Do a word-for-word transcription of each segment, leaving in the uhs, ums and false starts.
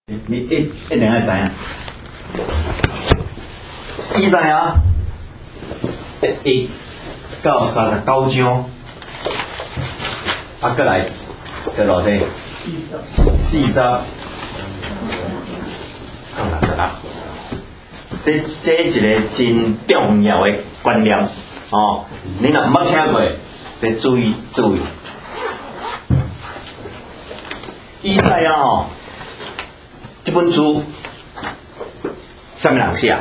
你一一定要知影，伊知影，一一到三十九章，啊，过来，过落地，四十，到六十啊。这这一个真重要的观念哦，你若捌听过，这注意注意。以赛亚哦，这本书什么人写？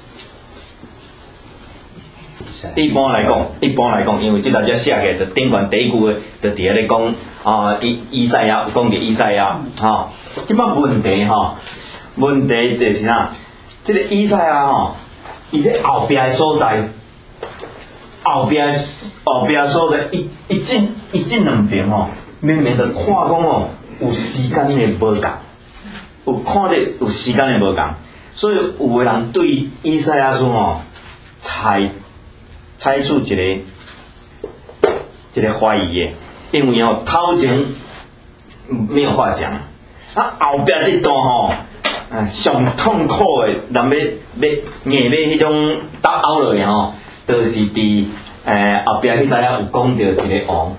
一般来讲，一般来讲，因为这条只写嘅，就顶悬第一句嘅，就伫咧讲啊，以以赛亚有讲着以赛亚，吼，即摆问题吼，问题就是啥？这个以赛亚吼，伊在后壁的所在，后壁后壁所在，一一进一进两边吼，明明就看讲吼。有时间的无共，有看到有时间的无共，所以有个人对以赛亚书吼采采取一个一个怀疑的，因为吼头前没有话讲，啊后壁这段吼，啊上痛苦的，人要要硬要迄种打凹落去吼，就是伫诶后壁迄搭有讲到一个王，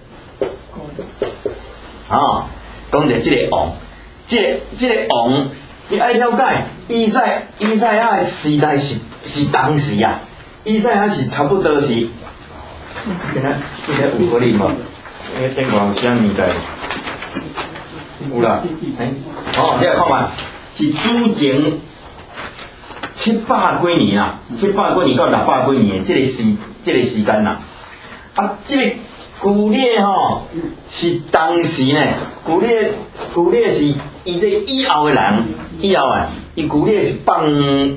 啊。讲着即个王，即、這個即、這個王，你爱了解，以赛以赛亚的时代是是当时啊，以赛亚是差不多是，今仔今仔有可能无？迄个电话有啥物代？有啦，哎，哦，你来看嘛，是主前七百几年啦，七百几年到六百几年的即个时即、這個时间啦，啊，即、這個。古列吼是当时呢，古列古列是伊这以后的人，以后啊，伊古列是放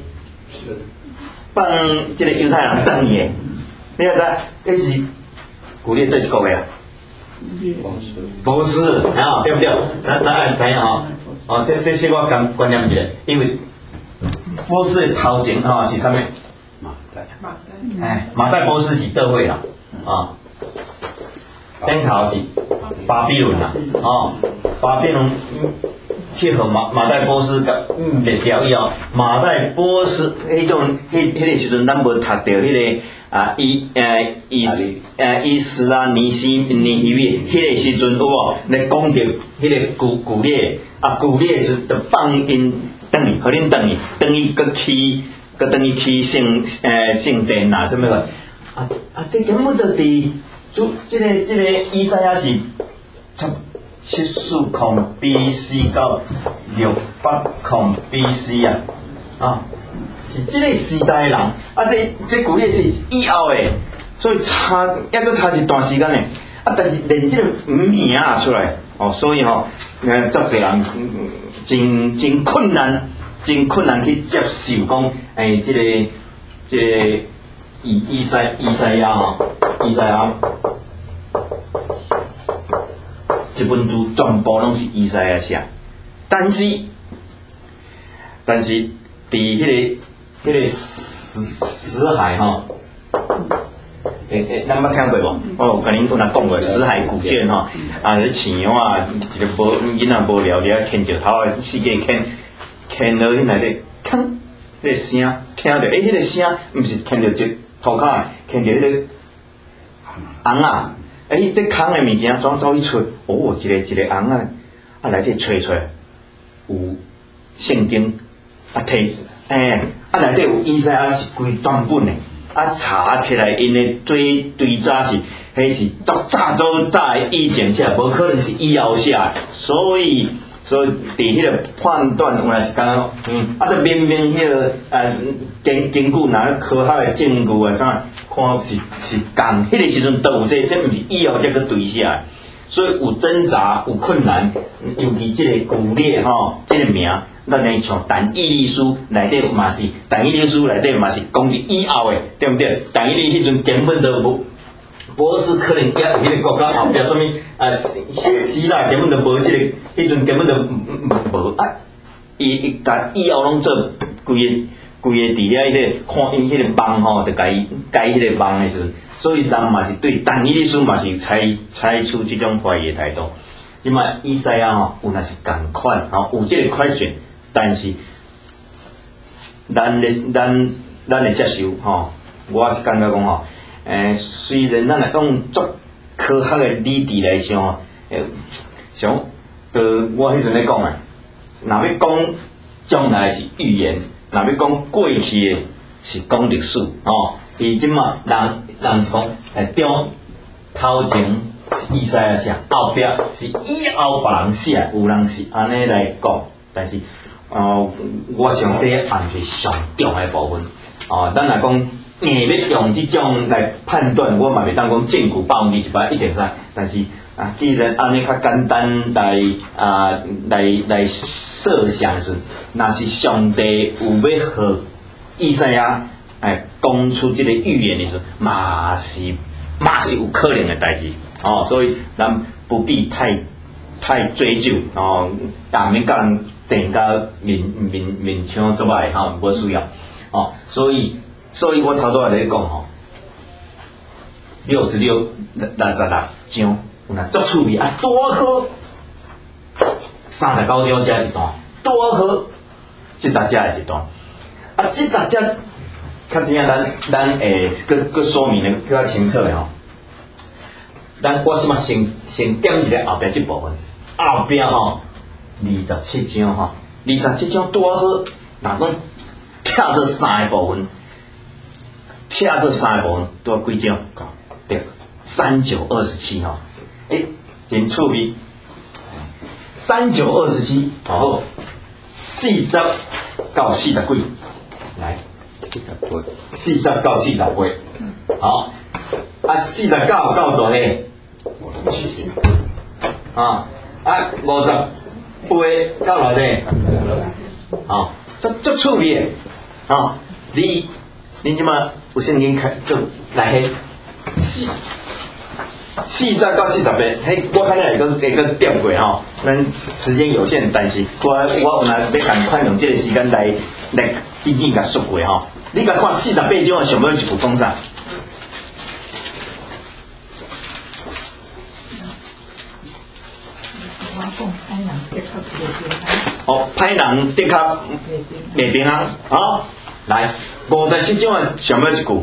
放这个犹太人等伊的，你晓得？迄是古列对一国的啊，波斯，啊，对不对？咱咱爱知影吼，哦，这这些我观观念一下，因为波斯的头前吼是啥物？马代，哎，马代波斯是做伙啦，啊。顶头是巴比伦啦，哦，巴比伦去互马马代波斯甲灭掉以后，马代波斯迄种迄迄个时阵，咱无读到迄个啊伊诶伊诶伊斯拉尼西尼希米迄个时阵有无？咧讲着迄个古古列啊，古列是就放因等于，互恁等于等于搁去搁等于去圣诶圣殿啊，什么个啊啊，这根本就伫。就这个这个以赛亚是七七四零 B C 到六八零 B C 啊，啊，是这个时代的人，啊，这这古列是以后的，所以差抑阁差一段时间的，啊，但是连这个名啊出来，哦，所以吼，呃，足侪人真真困难，真困难去接受讲，诶、欸，这个这个以以赛以赛亚吼。以赛亚这本书全部拢是以赛亚写，但是但是伫迄、那个迄、那个死死海吼，诶诶，咱捌听过无？我有甲恁有若讲过死海古卷吼，啊，迄饲羊啊，一个无囡仔无聊伫遐牵石头啊，四界牵牵落去内底，铿，迄个声听着，诶，迄、那个声毋是牵着一涂骹，牵着迄个。红啊！诶，这空的物件怎走去出？哦，一个一个红啊，啊内底吹出来有圣经啊摕，诶，啊内底有以赛亚是规全本的，啊查起来因的最最早是，迄是早早早早的以前写，无可能是以后写，所以所以伫迄个判断有若是讲，嗯，啊，就明明迄、那个呃根根据哪科学的证据啊啥。看是是共，迄、那个时阵都有这，这毋是以后才去对写，所以有挣扎，有困难，尤其这个古列吼，这个名，咱来像但以理书内底嘛是，但以理书内底嘛是讲伫以后的，对不对？但以理迄阵根本都无，波斯可能也迄个国家后壁什么啊，希腊根本都无这个，迄阵根本都无啊，伊伊甲以后拢做规个。规个伫遐迄个看因迄个梦吼，就甲伊解迄个梦的时阵，所以人嘛是对但以理书嘛是采采取即种怀疑的态度。 即卖以赛亚吼，有若是共款吼，有即个快选，但是咱咧咱咱咧接受吼，我是感觉讲吼，诶、呃，虽然咱来用足科学的理智来想，诶、呃，像，呃，我迄阵咧讲啊，若要讲将来是预言，若要讲过去的是讲历史吼，伊即卖人人是讲诶中头前。以赛亚写，后壁是以后别人写，有人是安尼来讲，但是，呃，我上第一案是上重的部分。哦、呃，咱来讲，硬要用这种来判断，我嘛袂当讲证据百分之一百一定使，但是啊，既然安尼较简单来啊来来设想是，若是上帝有要和以赛亚哎讲出这个预言的时候，嘛是嘛是有可能的代志。哦，所以咱不必太太追究哦，也免甲人争到面面面腔做歹吼，无需要哦。所以，所以我头拄仔咧讲吼，六十六六十六章，有呐足趣味啊，多好，三十九章遮一段，多好，即搭遮的一段，啊，即搭遮，较听咱咱诶，搁搁说明的较清楚的吼。咱我即马先先点一个后壁即部分，后壁吼二十七章吼，二十七章拄好，若讲拆做三个部分，拆做三个部分拄几章？对，三九二十七吼，诶，真趣味。三九二十七，好，四十到四十几，来，四十到四十八，好。啊，四十九到多少？啊，啊，五十八到偌济？啊，足足趣味的啊！你你即马有圣经开就来迄四四十到四十八，迄我看来会个会个点过吼。咱时间有限，但是我我有若要赶快用这个时间来来紧紧甲说过吼。你甲看四十八章上尾一句讲啥？哦，歹人的确袂平安。好，来五十七章的上尾一句。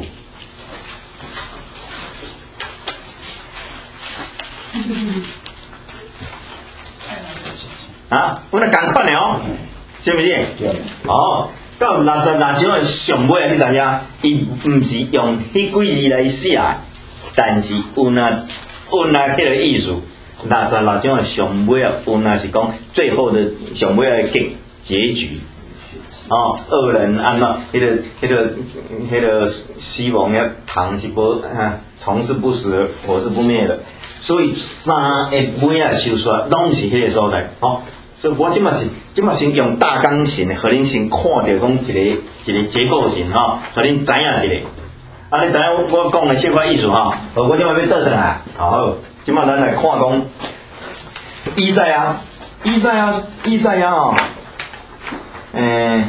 啊，阮来共款的哦，是毋是？哦，到六十六章的上尾啊，你知影？伊毋是用迄几字来写，但是有那有那迄个意思。六十六章的上尾啊，有那是讲最后的上尾的结结局。哦，恶人安怎？迄、那个、迄、那个、迄、那个死亡的糖是不啊，虫是不死，火是不灭的。所以三个尾啊收出来，拢是迄个所在。哦，所以我即马是即马先用大纲型，互恁先看到讲一个一个结构型吼，互恁知影一个。啊，你知影我讲的小可意思吼？哦，我即马要倒转来，好，即马咱来看讲以赛亚，以赛亚，以赛亚吼，诶。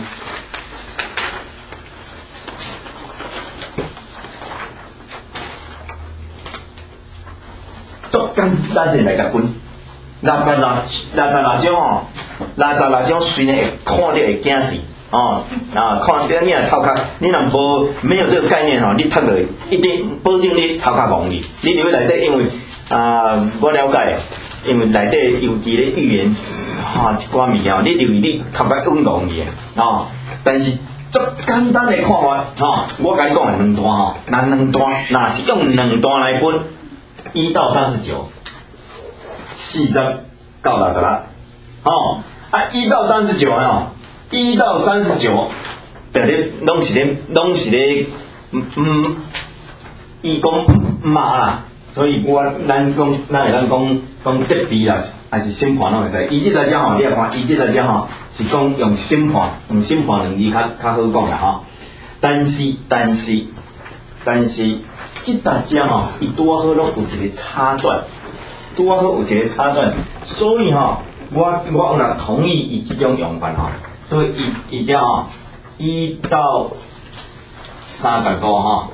足简单的来甲分，六十六六十六章哦，六十六章虽然会看到会惊死哦，啊看到你若头壳，你若无没有这个概念吼，你读落一定保证你头壳戆去。你入去内底，因为啊、呃、我了解，因为内底尤其咧语言哈、啊、一寡物件，你入去你头壳稳戆去哦。但是足简单的看法吼，我甲你讲的两段吼，那两段若是用两段来分。一到三十九，四十到六十六，哦，啊，一到三十九哦，一到三十九，对咧，拢是咧，拢是咧，嗯嗯，伊讲骂啦，所以我咱讲，咱会咱讲讲责备啦，还是审判拢会使。伊即个讲吼，你来看，伊即个讲吼是讲用审判，用审判两字较较好讲啦吼。但是，但是，但是。即大家吼，伊拄好拢有一个差段，拄好有一个差段，所以吼，我我若同意伊即种用法吼，所以伊伊只吼一到三十五吼，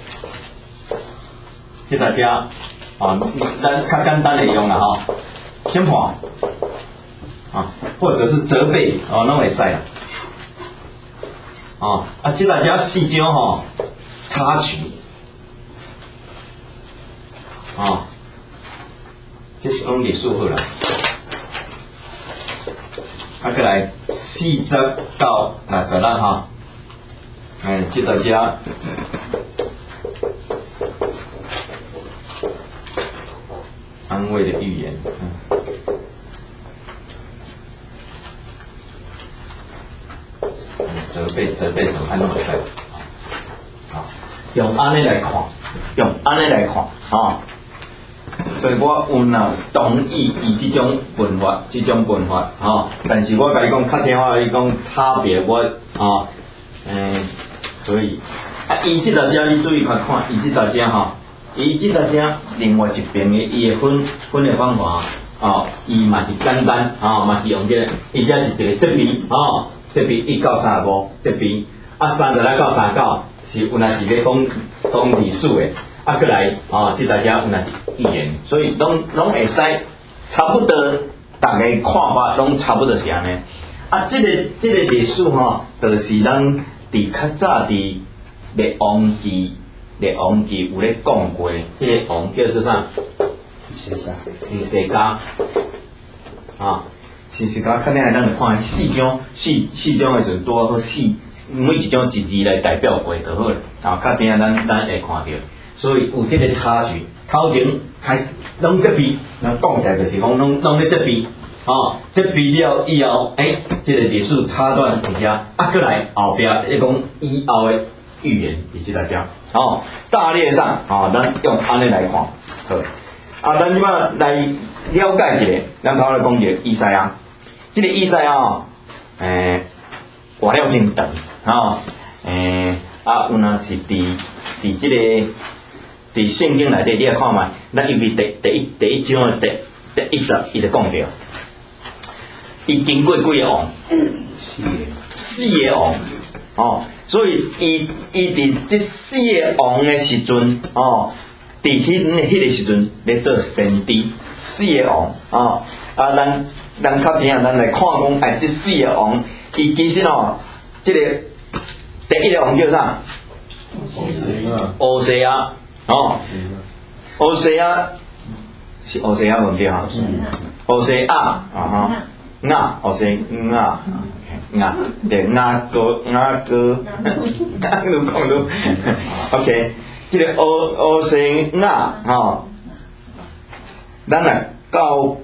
即大家吼，咱较简单的用啦吼， 先破啊，或者是责备哦，拢会使啦。啊啊，即大家四张吼插曲啊，这算历数好啦。啊，过来四十到六十啦哈，哎，即大家安慰的语言，嗯。责备责备什么安怎会使？啊，用安尼来看，用安尼来看啊。所以我有若同意伊即种文法，即种文法啊，但是我甲你讲，较听话，你讲差别，我啊，诶、嗯，所以啊，伊即道遮你注意看看，伊即道遮吼，伊即道遮另外一边的伊的分分的方法啊，伊嘛是简单啊，嘛是用这个，伊遮是一个这边啊。这边一到三十五，这边啊三十来到三十九是有若是咧讲讲历史的，啊过来啊，即大家有若是语言，所以拢拢会使差不多，大家看法拢差不多是安尼。啊，即、这个即、这个历史吼，就是咱伫较早伫列王记列王记有咧讲过，迄、那个王叫做啥？是啥？是世家啊。是是讲，肯定係咱嚟看四種四四種嘅陣多好四，每一種一字來代表過就好啦。啊，較定咱咱會看到，所以有迄個差距。頭前開始攏這邊，咱講起來就是講攏攏咧這邊，哦，這邊了以後，誒、欸，這個歷史差段一下，啊，過來後邊咧講以後嘅語言，謝謝大家。哦，大略上，哦，咱用安尼來看，好。啊，咱即馬來了解一下，咱頭來講一個以賽亞。這個以賽亞，誒、欸，活了真長，吼，誒，啊，有若是佇佇即個佇聖經內底，你來看覓，咱尤其第第一第一章的第第一集，伊就講到，伊經過幾個王，四個王，哦，所以伊伊佇即四個王的時陣，哦，佇迄迄個時陣咧做先知，四個王，哦，啊，咱。咱較聽啊，咱來看講，哎，這四個王，伊其實哦，這個第一個王叫啥？烏西亞，哦，烏西亞是烏西亞唔對哈，烏西亞啊哈，亞烏西亞亞，對亞哥亞哥，亞哥講到 ，OK，這個烏烏西亞吼，咱來到。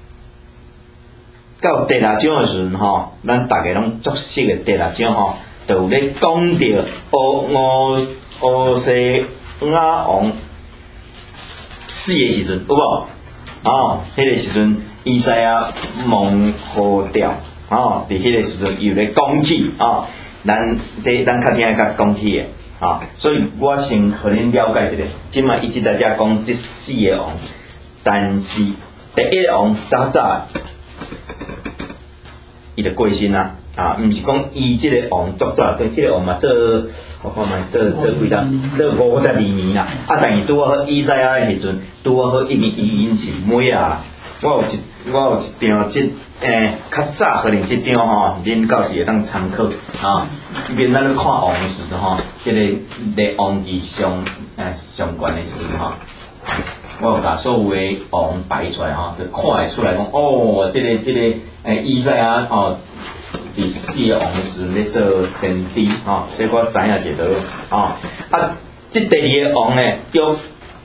到第六章的時陣吼，咱大家攏熟悉的第六章吼，就有咧講到烏烏烏西亞王死的時陣，有無？哦，迄、那個時陣以賽亞蒙呼召，哦，佇迄個時陣又咧講起，哦，咱這咱較聽較講起的，啊、哦，所以我先互恁了解一下，即馬一直大家講這四個王，但是第一個王早早。伊就過身啦，啊，毋是講伊即個王作早，對，即個王嘛做，我看覓做做幾多，做五十二年啦，啊，但是拄好以賽亞誒時陣，拄好已經已經是尾啊。我有一我有一張即誒較早可能即張吼，恁到時會當參考啊。免咱咧看王誒時陣吼，即、這個列王記上誒上懸誒時陣吼。我有甲所有誒王擺出來吼，就看會出來講，哦，即、這個即、這個誒以賽亞哦，第四個王誒時陣咧做先知吼，所以我知影一個吼。啊，即第二個王咧，約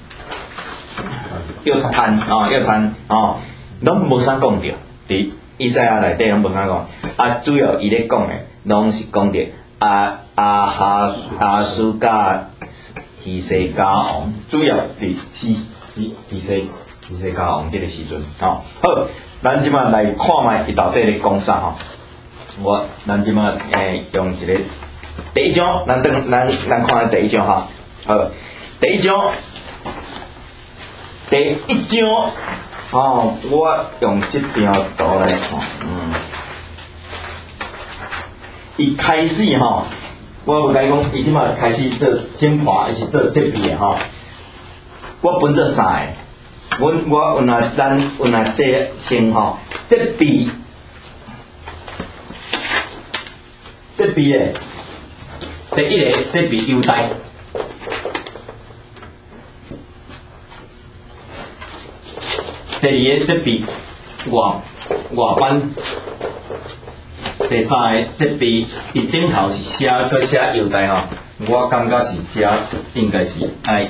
約坦哦，約坦哦，攏無啥講着，佇以賽亞內底攏無啥講。啊，主要伊咧講誒，攏是講着啊啊哈啊蘇加希西家王，主要佇四。是第四第四家王即個時陣，吼、哦、好，咱即馬來看覓伊到底咧講啥吼。我咱即馬誒用一個第一章，咱等咱咱看第一章吼。好，第一章第一章，哦，我用即張圖來看，嗯，伊開始吼，我有甲你講，伊即馬開始做審判，伊是做這邊吼。我分做三個， 阮我有若咱有若这先吼，这比这比咧，第一个这比优待。第二个这比外外班，第三个这比伊顶头是写搁写优待吼，我感觉是写应该是爱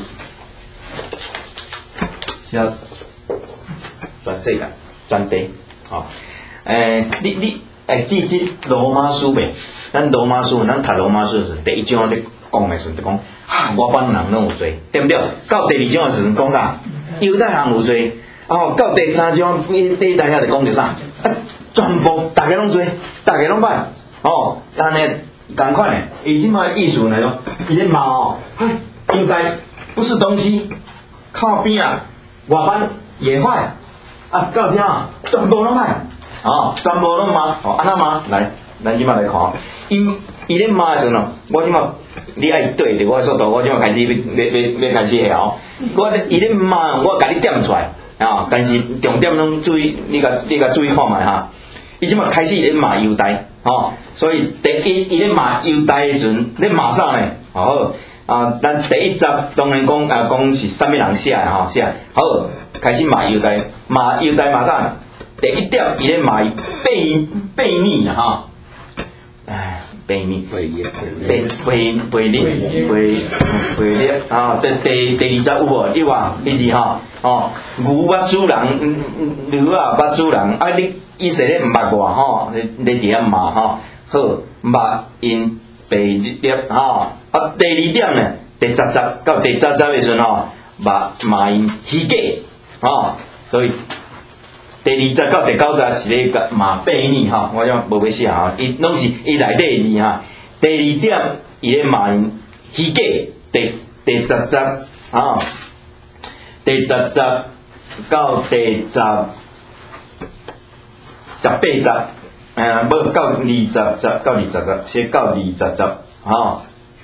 写全世界全地吼。诶、欸，你你会记即罗马书袂？咱罗马书，咱读罗马书的时候，第一章咧讲的时候就讲，啊，外班人拢有罪，对不对？到第二章的时阵讲啥？犹太人有罪。哦，到第三章，第第大遐就讲着啥？啊，全部大家拢做，大家拢歹。哦，但呢，同款的，伊即卖意思来讲，伊咧骂哦，嗨，应该不是东西，靠边啊，外班也坏，啊，到遮啊，全部拢歹，哦，全部拢骂，哦，安怎骂？来，咱即卖来看，伊伊咧骂的时阵哦，我即卖你爱对着我速度，我即卖开始要要要要开始下哦，我伊咧骂，我甲你点出来。啊！但是重点拢注意，你甲你甲注意看觅哈。伊即马开始咧骂犹太，吼、哦，所以第一伊咧骂犹太的时阵，咧骂啥呢？好啊，咱第一集当然讲啊，讲是啥物人写的吼，写好开始骂犹太，骂犹太骂啥？第一点伊咧骂悖悖逆啊，哈，唉。背逆，背背背背逆，背背逆啊！第第第二十有无？你话你字吼哦，牛捌主人，牛啊捌主人，啊你意思咧毋捌我吼，你你伫遐骂吼，好捌因背逆吼。啊第二点呢，第十集到第十集的时阵吼，骂骂因虚假吼，所以。第二十到第九十是咧个骂悖逆吼，我讲无要写吼，伊拢是伊内底字哈。第二点伊咧骂因虚假，第第十集吼，第十集到第十十八集，诶，无到二十集到二十集，先到二十集吼，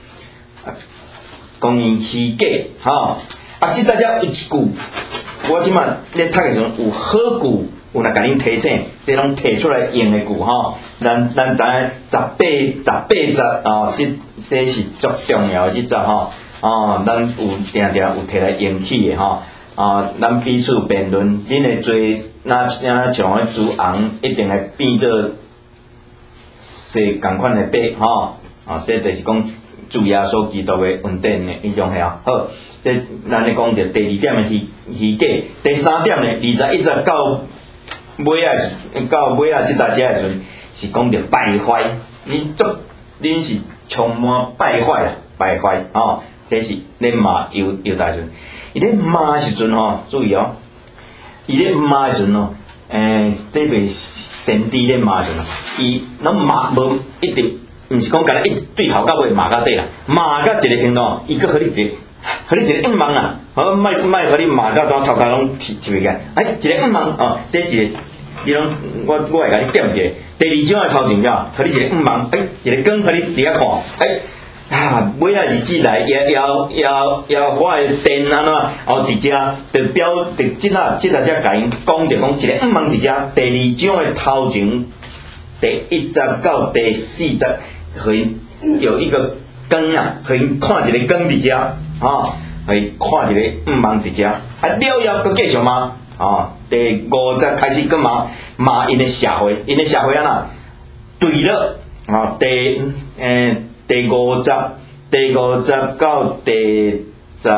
讲因虚假吼，啊，即大家一句。我即马咧读的时阵有好句，有若甲恁提醒，即拢提出来用的句吼。咱咱知影十八十八集哦，即这是足重要的即集吼。哦，咱有定定有摕来用起的吼。啊，咱彼此辩论，恁会做那那像迄猪红，一定会变做是共款的白吼。啊，这就是讲主耶稣基督的恩典的迄种个好。这咱咧讲着第二点的虚虚假，第三点呢，二十一集到尾啊，到尾啊，即大家的时阵是讲着败坏，恁足恁是充满败坏啦，败坏哦，这是咧骂犹犹太人，伊咧骂时阵吼，注意哦，伊咧骂时阵哦，诶，这位先知咧骂时阵，伊拢骂无一直，毋是讲干那一对头到尾骂到底啦，骂到一个程度，伊佫互你一个。互你一个硬盲啊！好，莫莫互你骂到怎头壳拢提提袂起来。哎，一个硬盲哦，这是你拢我我会甲你点一下。第二章的头前了，互你一个硬盲，哎，一个光互你伫遐看，哎啊，尾啊日子来，也要要要花的电安怎？后伫遮就标伫即啊即啊只甲因讲着讲一个硬盲伫遮。第二章的头前，第一集到第四集，互因有一个光啊，互因看一个光伫遮。哦，会看一个毋茫伫遮，啊了了佫继续骂，哦，第五集开始佫骂骂因的社会，因的社会啊哪对了，哦，第诶第五集，第五集到第十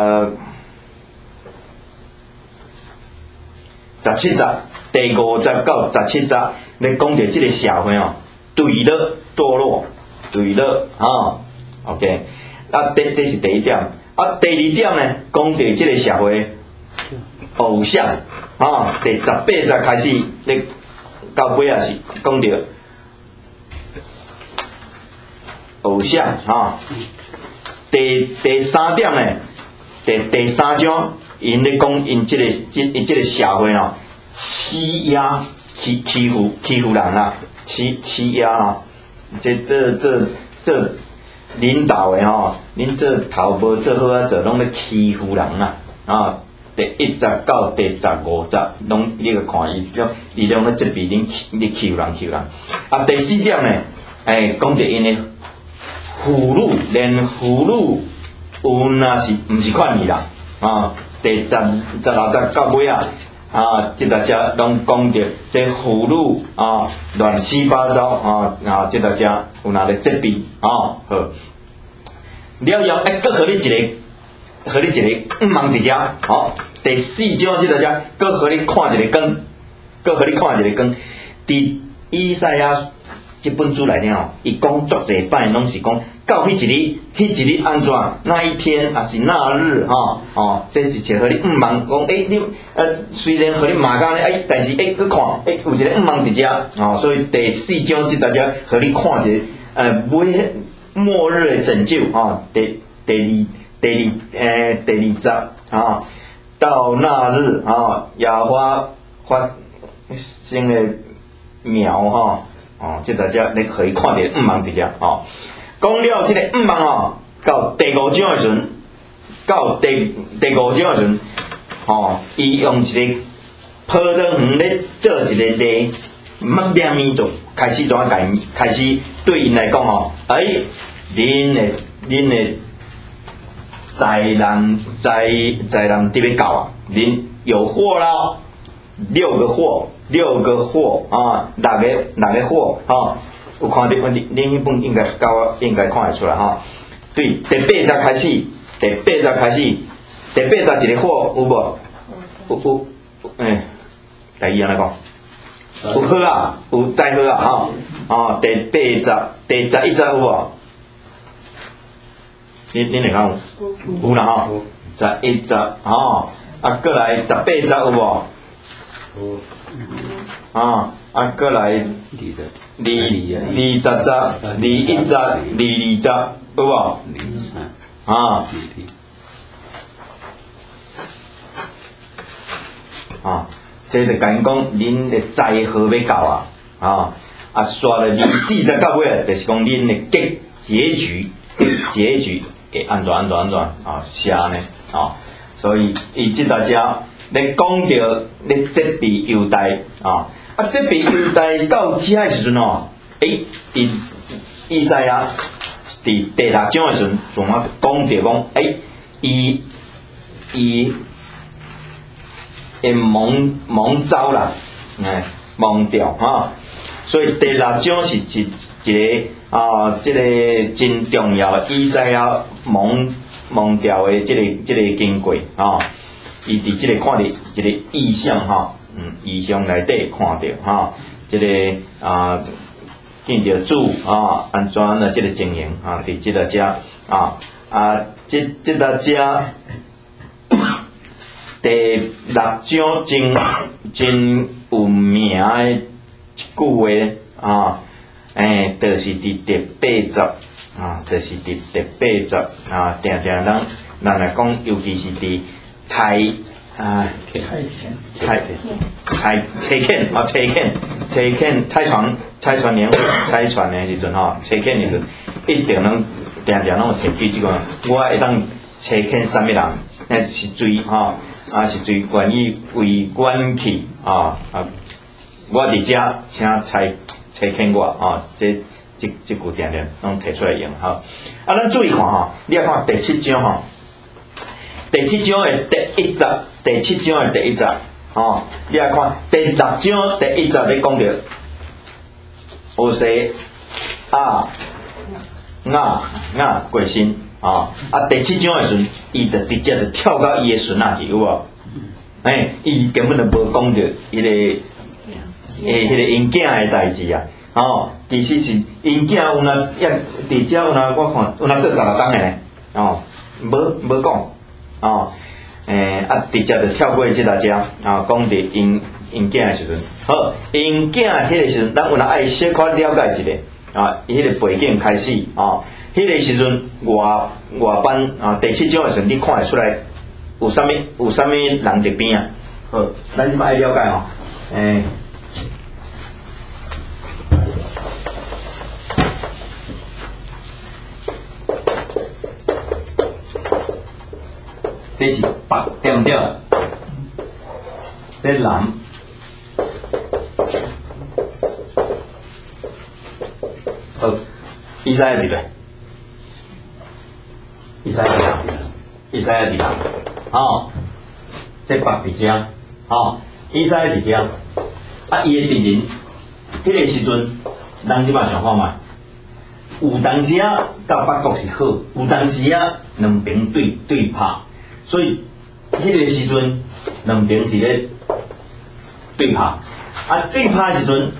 十七集，第五集到十七集，咧讲着即个社会哦，对了堕落，对了，哦 ，OK。啊，这这是第一点。啊，第二点呢，讲到即个社会偶像，啊，第十八集开始，咧到尾啊是讲到偶像，啊，第第三点呢，第第三章，因咧讲因即个即因即个社会哦，欺压欺欺负欺负人啊，欺欺压啊，这这这这。领导的吼，恁做头无做好啊，做拢咧欺负人啊！啊， 第一集到第十五集，拢你个看伊，种伊拢咧这边恁你求人求人。啊，第四点呢，诶，讲着因的俘虏，连俘虏有若是毋是款伊啦，啊，第十十六集到尾啊。啊，即大家拢讲着这俘虏啊，乱七八糟啊，啊，即大家有哪咧责备啊？好，了后哎，搁互你一个，互你一个毋茫伫遮，好，第四章即大家搁互你看一个光，搁互你看一个光。伫以赛亚即本书内底吼，伊讲足侪摆拢是讲到迄一日，迄一日安怎？那一天啊是那日吼，哦，这一切互你毋茫讲，诶、欸，你呃虽然互你骂甲咧，诶，但是诶，去看，诶、欸，有一个毋茫伫遮，哦，所以第四章即大家互你看一个呃末末日的拯救啊，第第二第二诶、呃、第二集啊，到那日啊，耶和华发生的苗吼。哦，即大家你可以看着毋茫伫遮吼。讲了即个毋茫吼，到第五章的时阵，到第第五章的时阵，吼，伊用一个泡汤圆咧做一个例，乜念伊就开始怎啊甲因开始对因来讲吼，哎，恁的恁的灾难灾灾难伫要到啊，恁有祸啦，六个祸。六个祸啊，六个六个祸哈，有看到恁恁迄本应该甲我应该看会出来哈。对，第八集开始，第八集开始，第八集一个祸有无？有有，诶，第一安尼讲，有好啊，有再好啊哈。哦，第八集，第十一集有无？恁恁来讲有，有啦哈。十一集吼，啊，过来十八集有无？啊，啊，过来二二二十集、二一集、二二集，有无？啊，啊，这就甲因讲，恁的灾祸要到啊，啊，啊，刷了二四十到尾，就是讲恁的结结局，结局会安怎安怎安怎啊，写呢啊，所以伊即大家。咧讲着咧责备犹大啊，啊责备犹大到遮的时阵哦，诶，伫以赛亚伫第六章的时阵，就啊讲着讲，诶，伊伊会蒙蒙招啦，哎，蒙掉哈，所以第六章是一一个啊，即、這个真重要的以赛亚蒙蒙掉的即、這个即、這个经过啊。伊伫即个看着一个意象吼，嗯，意象内底看着吼，即、這个啊见着主啊，安怎的即个情形啊，伫即个遮啊啊，即即个遮第六章真真有名的一句话啊，诶，就是伫第八集啊，就是伫第八集啊，定定咱咱来讲，尤其是伫。猜啊，猜猜猜猜拳啊，猜拳猜拳猜船猜船年会猜船的时阵吼，猜拳的时阵一定拢定定拢有摕记即个，我会当猜拳啥物人，那是最吼啊是最关于为管去啊啊，我伫遮请猜猜拳我啊，这即即句定定拢摕出来用吼。啊，咱注意看吼，你要看第七章吼。第七章的第一集，第七章的第一集，哦，你来看第六章第一集咧讲着，乌西啊亚亚过身啊，啊第七章的时阵，伊就直接就跳到伊的孙仔去，有无？诶，伊根本就无讲着伊个诶，迄个因囝的代志啊，哦，其实是因囝有哪也伫遮有哪我看有哪做十六工的呢，哦，无无讲。哦，诶、欸，啊，直接就跳过即大家啊，讲伫因因囝的时阵，好，因囝迄个时阵，咱有哪爱小可了解一下啊，迄个背景开始啊，迄、那个时阵外外班啊，第七章的时阵，你看会出来有啥物有啥物人伫边啊？好，咱即摆爱了解哦，诶、欸。这是八对不对？ 这人，好，以赛亚伫咧，以赛亚伫哪？以赛亚伫哪？哦，这北伫遮，哦，以赛亚伫遮，啊，伊诶敌人，迄个时阵，人即马想看觅，有当时啊，甲北国是好，有当时啊，两边对对拍，所以迄个时阵，两边是咧对拍，啊，对拍的时阵。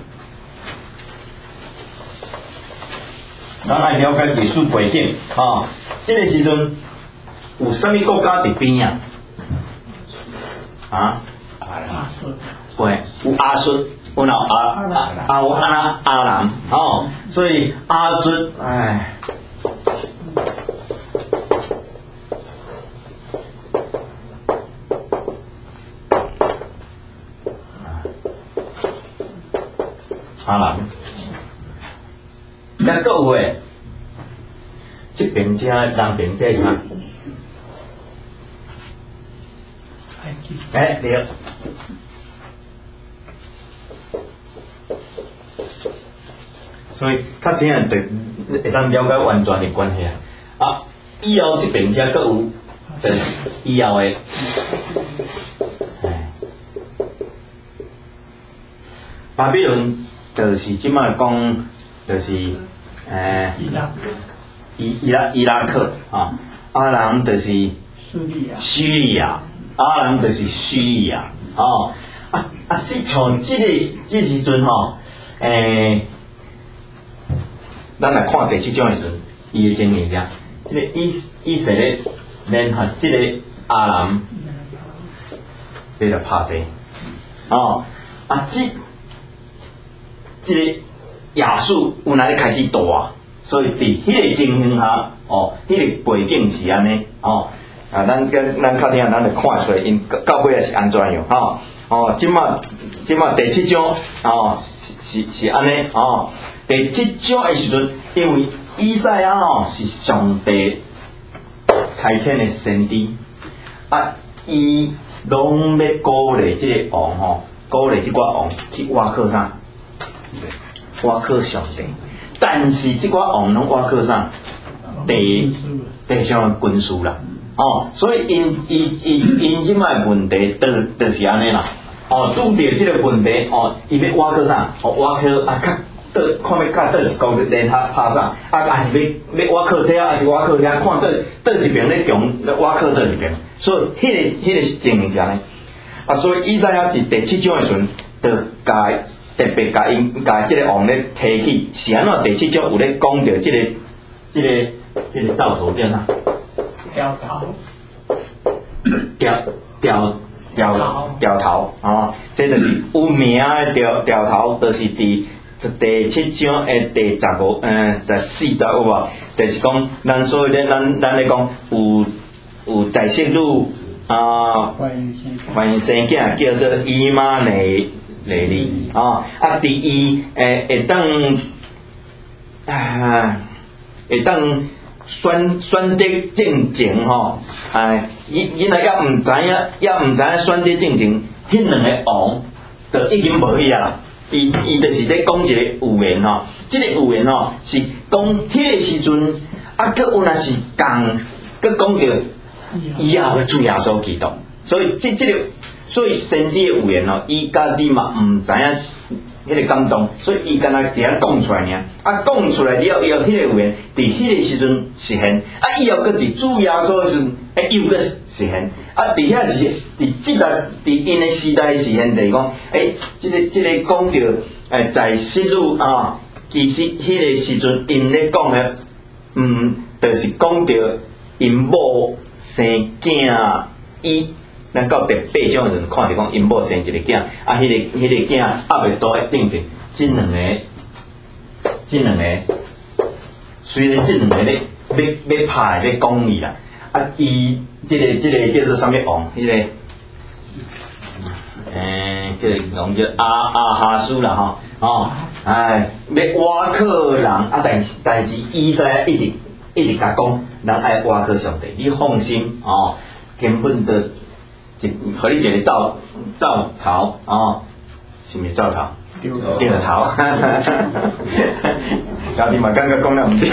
咱爱了解历史背景啊，这个时阵有啥物国家伫边啊？啊？对，有亚述，有哪阿阿阿阿拉阿兰哦，所以亚述，唉。阿兰。那个有诶，这边遮人边遮啥？哎，对。所以较听人对会当了解完全的关系啊。啊，以后这边遮个有，就是以后诶，哎，巴比伦就是即摆讲，就是。诶，伊拉伊伊拉伊拉克啊，阿人就是叙利亚，叙利亚，阿人就是叙利亚，哦，啊啊，即像即个即时阵吼，诶，咱来看第七章的时阵，伊的经验啥？即个以以色列联合即个阿人，这个拍势，哦，啊，即即个。亚述有哪里开始大啊？所以伫迄个情形下，哦，迄、那个背景是安尼，哦，啊，咱跟咱较听，咱就看出来，因到尾也是安怎样，吼、哦，哦，即马即马第七章，哦，是是安尼，哦，第七章的时阵，因为以赛亚哦是上帝差遣的先知，啊，伊拢要鼓励即个王吼，鼓励即寡王去挖靠啥？挖靠上帝，但是即寡王拢挖靠啥？地地上军事啦，哦，所以因因因因即摆问题，就就是安尼啦，哦，拄着即个问题，哦，伊要挖靠啥？哦，挖靠啊，较倒看要较倒一国联合拍啥？啊，还是要要挖靠这啊，还是挖靠遐？看倒倒一边咧强，挖靠倒一边，所以迄、那个迄、那个情形是安尼，啊，所以以赛亚伫第七章的时阵，就甲。特别甲因甲即个王咧提起，是安怎？第七章有咧讲到即个、即、這个、即、這个兆头点啊？掉头，掉掉掉掉头啊！这就是有名诶掉掉头，就是伫第七章诶第十五、嗯、十四十有无？就是讲咱所以咧，咱咱咧讲有有在色女啊，怀孕生囝叫做以马内。利利啊！啊，伫伊诶会当啊会当选选择正情吼，哎，伊伊若也毋知影，也毋知影选择正情，迄两个王就已经无去啊啦。伊伊就是咧讲一个预言吼，即、這个预言吼是讲迄个时阵，啊，佮有若是共，佮讲着以后嘅主耶稣基督，所以即即、這个。所以先知的预言哦，伊家己嘛毋知影迄个感动，所以伊干那伫遐讲出来尔，啊讲出来了以后，迄个预言伫迄个时阵实现，啊以后佫伫主耶稣的时阵，哎又佫实现，啊伫遐是伫即代伫因的时代实现，就是讲，哎，即、這个即、這个讲着，哎在昔日啊，其实迄个时阵因咧讲的，嗯，就是讲着因某生囝伊。咱到第八章的时阵，看着讲因某生一个囝，啊，迄、那个迄、那个囝还袂大正正，即两个，即两个，虽然即两个咧要要拍要讲伊啦，啊，伊即、這個即、這個叫做啥物王？迄、那個，誒，叫王叫阿阿哈斯啦吼，哦，哎，要挖靠人，啊，但是但是以賽亞一直一直甲講，人愛挖靠上帝，你放心哦，根本的。 一，互你一个灶灶头哦，是毋是灶头？对了头，家己嘛感觉讲了毋对，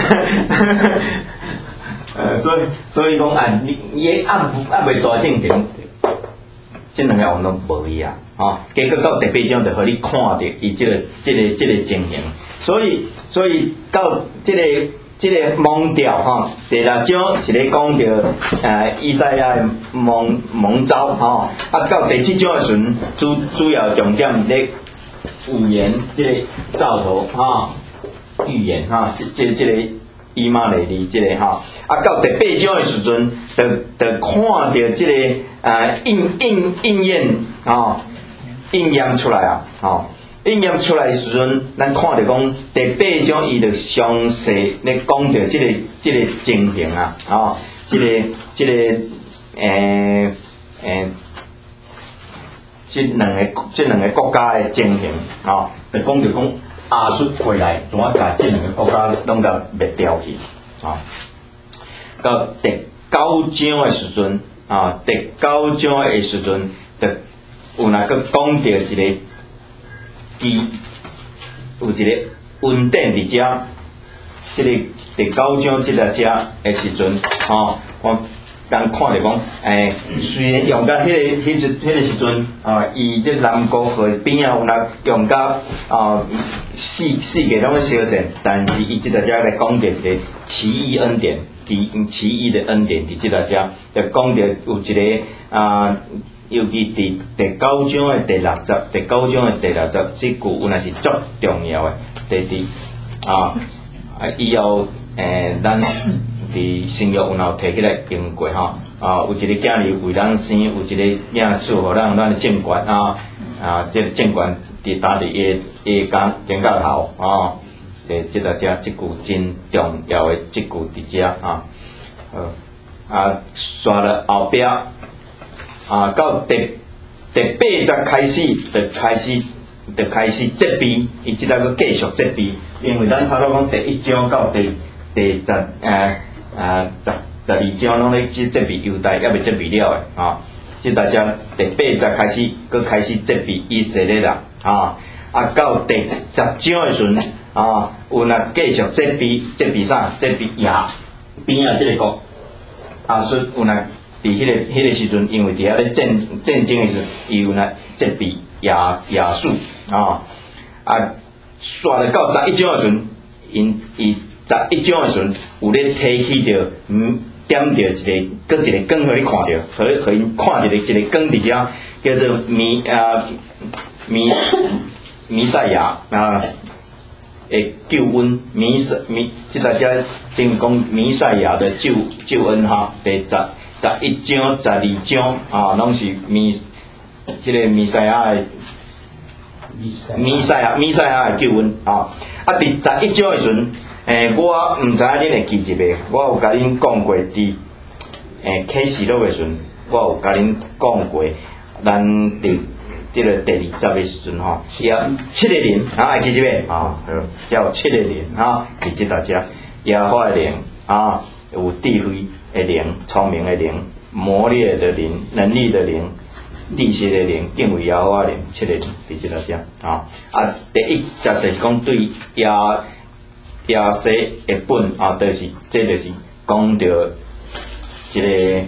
呃，所以所以讲啊，你伊暗暗未大正前，即两个运动无伊啊，哦，结果到第八章就互你看到伊即个即个即个情形，所以所以到即个即个蒙调吼，第六章是咧讲着呃以赛亚的蒙蒙召吼，啊到第七章的时阵，主主要重点咧。预言即个兆头哈，预言哈，即即即个以马内利即个哈，啊到第八章的时阵，就就看到即个呃应应应验啊，应验出来啊，吼，应验出来的时阵，咱看到讲第八章伊就详细咧讲着即个即个情形啊，啊，即个即个诶诶。即两个即两个国家的情形啊，就讲着讲亚述回来，怎啊甲即两个国家拢甲灭掉去啊？到第九章的时阵啊，第九章的时阵，就有那个讲着一个基，有一个稳定伫遮，即、这个第九章即个遮的时阵啊，我。咱看着讲，诶、欸，虽然用到迄、那个、迄阵、迄个时阵，啊，伊即南国河边啊，有那用到啊，四四个拢烧尽，但是伊即个遮来讲着一个奇异恩典，奇奇异的恩典伫即个遮，就讲着有一个啊，尤其伫第九章的第六十，第九章的第六十，即句有那是足重要的，第二啊，啊以后诶，咱。伫新约有哪提起来用过吼，啊，有一个囝儿为咱生，有一个囝赐互咱咱的政权啊，啊，即、这个政权伫打伫伊伊肩肩胛头啊，即即个遮即句真重要的即句伫遮啊，好啊，刷了后壁啊，到第第八节开始就开始就开始责备，伊即个个继续责备，因为咱头拄讲第一章到第第十诶。啊，十十二章拢咧去责备犹大，还未责备了诶啊！即大家第八节开始，佮开始责备以色列人啊！啊，到第十章诶时阵啊，有若继续责备责备啥？责备亚边啊，即个国啊，说有若伫迄个迄个时阵，因为伫遐咧战战争诶时阵，伊有若责备亚亚述啊啊，刷了到十一章诶时阵，因伊。十一章的时阵，有咧提起着，嗯，点着一个，搁一个光，互你看着，互你互因看着一个一个光伫遮，叫做弥啊弥弥赛亚啊的救恩，弥赛弥，即大家顶讲弥赛亚的救救恩哈，第十十一章、十二章啊，拢是弥，即个弥赛亚的。弥赛亚弥赛亚的救恩啊！啊，伫十一章的时阵。诶、欸，我毋知影恁会记一个，我有甲恁讲过伫诶启示录的时阵，我有甲恁讲过，咱伫即个第二十的时阵吼，要七个人，啊，会记一个啊，要有七个人啊，伫即搭遮，耶和华的灵啊，有智慧的灵、聪明的灵、魔力的灵、能力的灵、知识的灵、敬畏耶和华的灵，七个人伫即搭遮啊。啊，第一节就是讲对耶。亚西的本啊，就是这就是讲到一个诶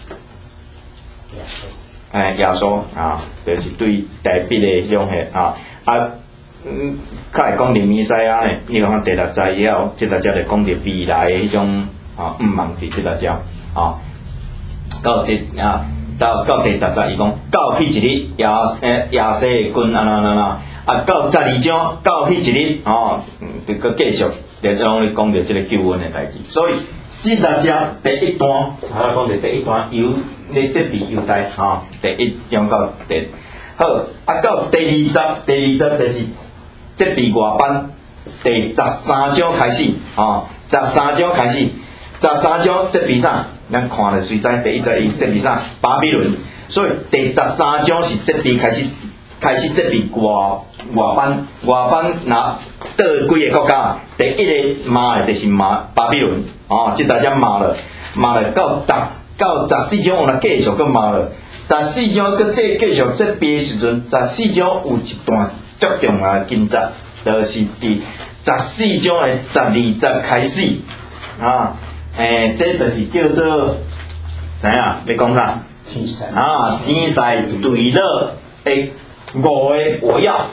耶稣啊，就是对代笔的迄种诶啊啊，嗯，较会讲到弥赛亚呢，你看第六节以后，即大家就讲到未来的迄种啊，毋茫伫即大家啊，到第啊到到第十节伊讲，到迄一日亚诶亚西的君安安安安。啊，到十二章，到迄一日，哦，就搁继续，就拢咧讲着即个救恩的代志。所以，即大家第一段，啊，讲着第一段由咧责备犹大，啊，第一章到第好，啊，到第二集，第二集就是责备外班，第十三章开始，啊，十三章开始，十三章责备啥？咱看了随知第一集伊责备啥？巴比伦。所以第十三章是责备开始。开始责备外外班，外班拿倒几个国家？第一个骂的就是骂巴比伦，哦，即大家骂了，骂了到十到十四章，我来继续搁骂了。十十四章搁再继续这边时阵，十四章有一段足重要的经节，就是伫十四章的十二节开始啊。诶，这就是叫做怎样？要讲啥？ 天使啊，天使对了诶，五个我要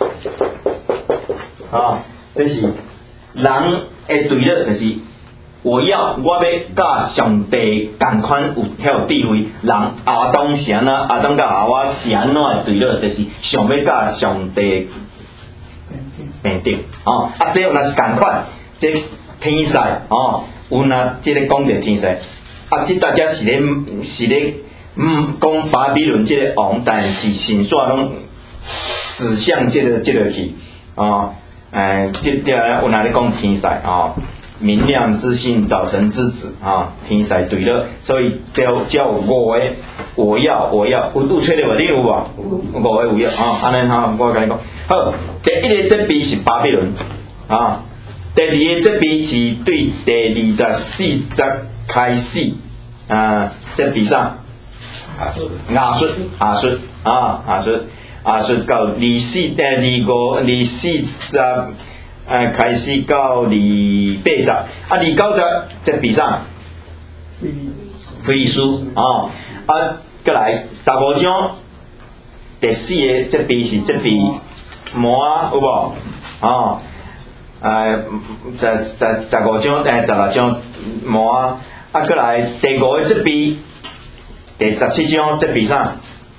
啊，这是人诶对了，就是我要我要甲上帝同款有遐智慧。人亚当是安怎？亚当甲夏娃是安怎诶对了？就是想要甲上帝平等哦。啊，这若是同款，这天使哦。有若即个讲着天使，啊，即大家是咧是咧，嗯，讲巴比伦即个王，但是神煞拢指向即、這個即、這個去，哦，诶，即啲有哪咧讲天使哦，明亮之星，早晨之子啊、哦，天使对了，所以叫叫五个，我要我要，有有吹了无？你有无？五个有要啊，安尼哈，我甲你讲，好，第一个这边是巴比伦啊。第二个这边是对第二十四节开始，啊，这边上亚述亚述啊亚述亚述到二四誒二五二四節誒開始到二八節，啊二九節這邊上非利士啊啊，過來十五章第四個這邊是這邊摩啊有無啊？誒，十十十五章誒十六章摩啊，啊，過來第五個這邊，第十七章這邊啥？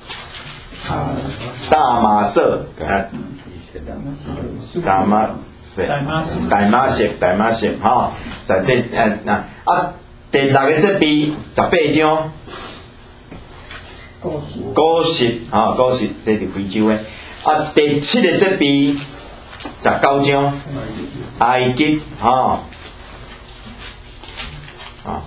大馬色，誒，大馬色，大馬色，大馬色，嚇，就這誒嗱啊，第六個這邊十八章，古實啊，古實，這是非洲嘅，啊，第七個這邊十九章。埃及啊啊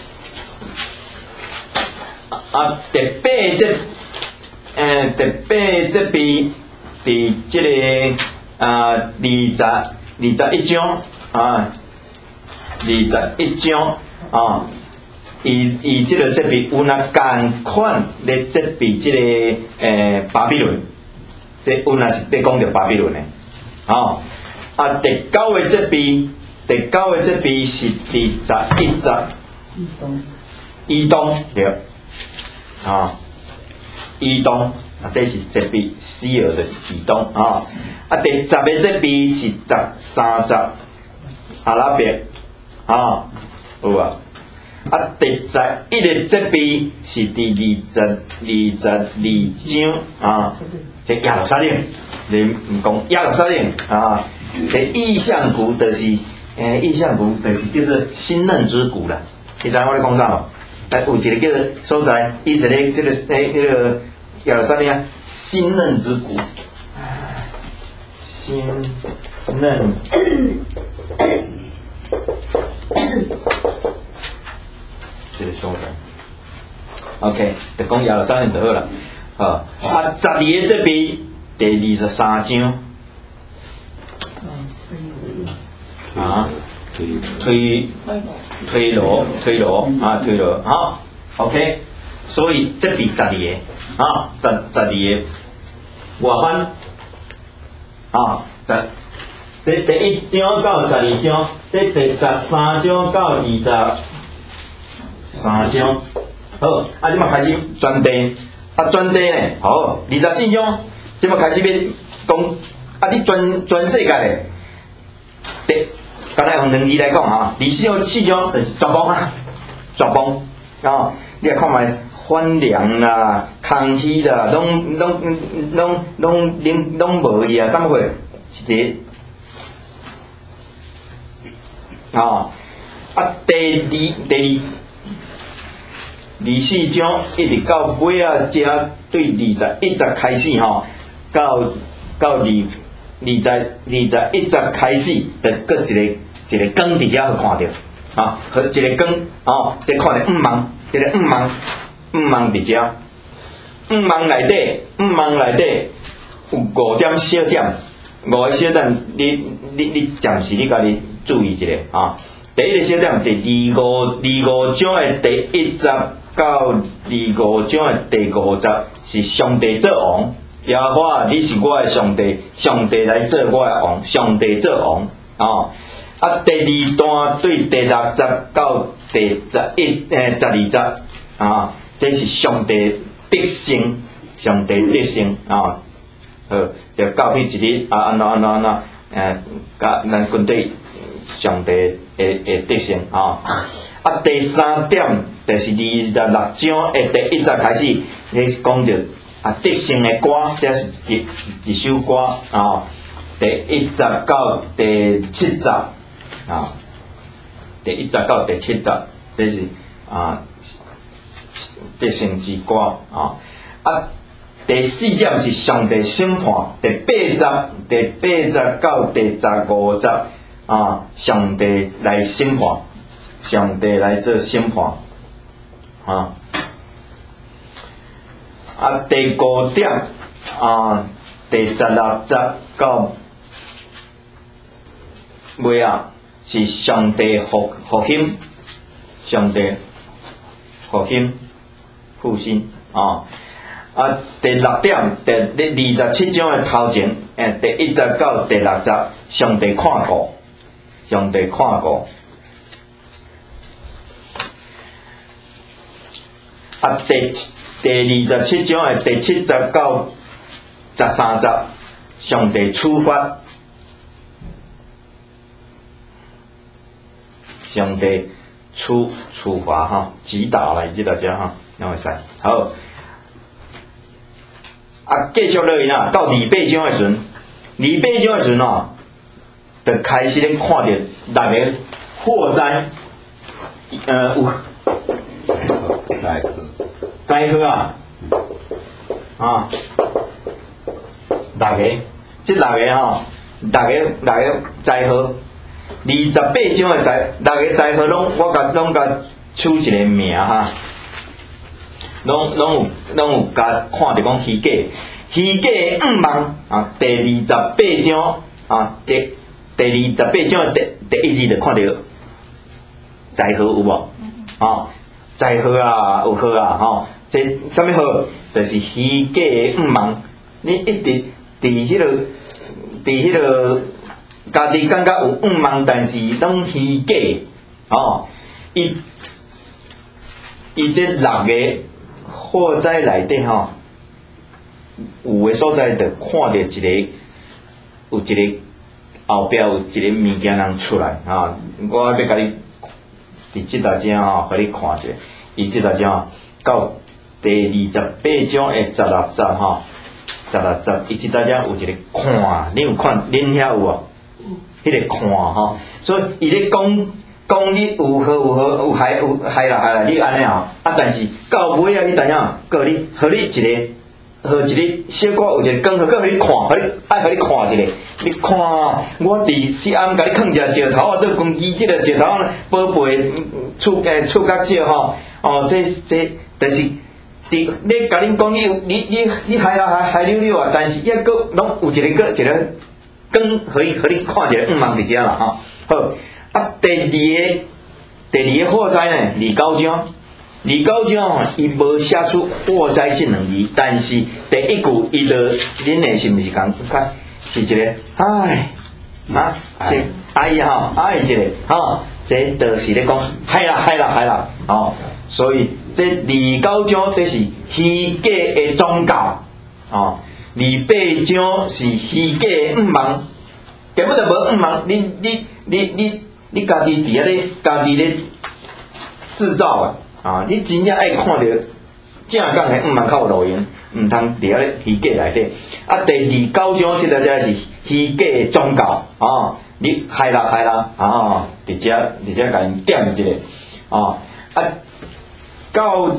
啊！第八這誒、呃、第八這邊佇即個啊二十二十一章啊二十一章啊，伊伊即個這邊有那共款咧，這邊即個誒、呃、巴比倫，這有那是咧講着巴比倫誒啊。啊，第九個這邊，第九個這邊是第十一節，以東對，啊，以東啊，這是這邊西爾就是以東啊。啊，第十個這邊是十三節，阿拉伯啊，有啊。啊，第十一個這邊是第二十二十二章啊，這耶路撒冷，你唔講耶路撒冷啊。誒意象谷就是誒、欸、意象谷就是叫做新嫩之谷啦。你知我咧講啥無？誒有一個叫做所在，以色列即個誒迄、欸那個耶路撒冷啊，新嫩之谷，新嫩，這個所在。OK， 就講耶路撒冷就好啦。好，啊，十二個這邊第二十三章。啊，推推羅推羅啊推羅好 ，OK， 所以這邊十二個啊，十十二個外翻啊，十第第一章到十二章，第第十三章到二十三章，好，啊，即馬開始轉地，啊轉地呢，好，二十四章，即馬開始要講，啊你轉轉世界咧，第。剛才用兩字來講啊，二十四章就是絕望啊，絕望啊！你來看賣反涼啦、空氣啦，攏攏攏攏攏攏無去啊，啥物貨？一個啊啊！第二第二二四章一直到尾啊，只對二十一節開始吼，到到二二十二十一節開始，就擱一個。一個光佇遮好看到，啊，和一個光，哦，即看着五芒，一個五芒，五芒佇遮，五芒內底，五芒內底有五點小點，五個小點，你你你暫時你家己注意一下啊。第一個小點，第二五二五章的第一節到二五章的第五節， 是上帝做王，耶和华你是我的上帝，上帝来做我的王，上帝做王哦。啊，第二段对第六节到第十一诶十二节啊，这是上帝德性，上帝德性啊。好，就到迄一日啊，安怎安怎安怎诶，甲咱军队上帝诶诶德性啊。啊，第三点就是二十六章诶第一节开始，你讲着啊德性诶歌，这是一一首歌啊。第一节到第七节啊，第一节到第七节，这是啊德性之歌啊。啊，第四点是上帝审判，第八节第八节到第十五节啊，上帝来审判。上帝来做审判，啊，啊，第五点啊，第十六节到尾啊，是上帝复复兴，上帝复兴复兴啊，啊，第六点，第第二十七章的头前，诶，第一节到第六节，上帝看顾，上帝看顾。啊，第第二十七章的第七节到十三节，上帝处罚，上帝处处罚哈，击打来，记大家哈，两位使好。啊，继续落去啦，到二八章的时阵，二八章的时阵哦，就开始咧看到六个祸灾，呃有。 灾祸， 灾祸啊，啊，六个，即六个吼，六个六个灾祸，二十八章的灾，六个灾祸拢我甲拢甲取一个名哈，拢拢有拢有甲看着讲虚假，虚假的五梦啊，第二十八章啊，第第二十八章的第第一字就看着灾祸有无？啊。灾祸啊，有祸啊，吼！这啥物祸？就是虚假的五梦。你一直伫迄落，伫迄落，家己感觉有五梦，但是拢虚假，哦。伊伊这六个祸灾内底吼，有诶所在就看着一个，有一个后壁有一个物件人出来啊！我要甲你。伫即大章吼，互你看者，伊即大章到第二十八章的十六节吼，十六节，伊即大章有一个看，你有看，恁遐有无？迄、那个看吼，所以伊咧讲讲你有好有好有害有害啦害啦，你安尼吼，啊，但是到尾啊，伊大章告你，互你一个。和一个小可有一个光，佮互你看，互你爱互你看一个，你看我伫西安甲你放一个石头啊，做公鸡，即个石头宝贝触诶触角少吼，哦，这这，但是伫咧甲恁讲你有你你你害啦害害溜溜啊，但是抑个拢有一个个一个光，互伊互你看一个五梦伫遮啦吼。好，啊，第二个第二个祸灾呢，二九章。二九章吼，伊无写出祸灾这两字，但是第一句伊就恁诶是毋是讲看是一个唉啊，这哎呀吼，哎一个吼，这就是咧讲害啦害啦害啦哦，所以这二九章这是虚假诶宗教哦，二八章是虚假诶五梦，根本就无五梦，你你你你你家己伫遐咧家己咧制造啊！啊！你真正爱看到正讲的五万靠路用，毋通伫遐咧虚假内底。啊，第二九章即个才是虚假的宗教啊！你害啦害啦啊！伫遮伫遮甲因点一个啊！啊，到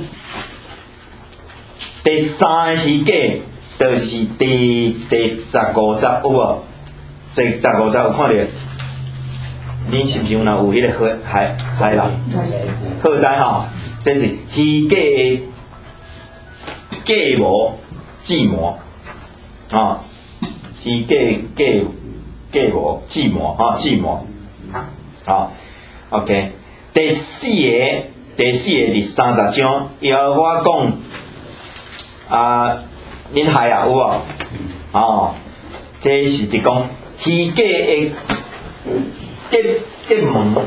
第三个虚假，就是第第十五节有无？第十五节有看到？恁是毋是有若有迄个害害灾啦？好灾吼！这是虚假的假魔计魔啊，虚假假假魔计魔啊，计魔啊 ，OK。第四个，第四个第三十章，耶和华讲， 啊，恁海啊有无？哦，这是伫讲鱼价的结结盟，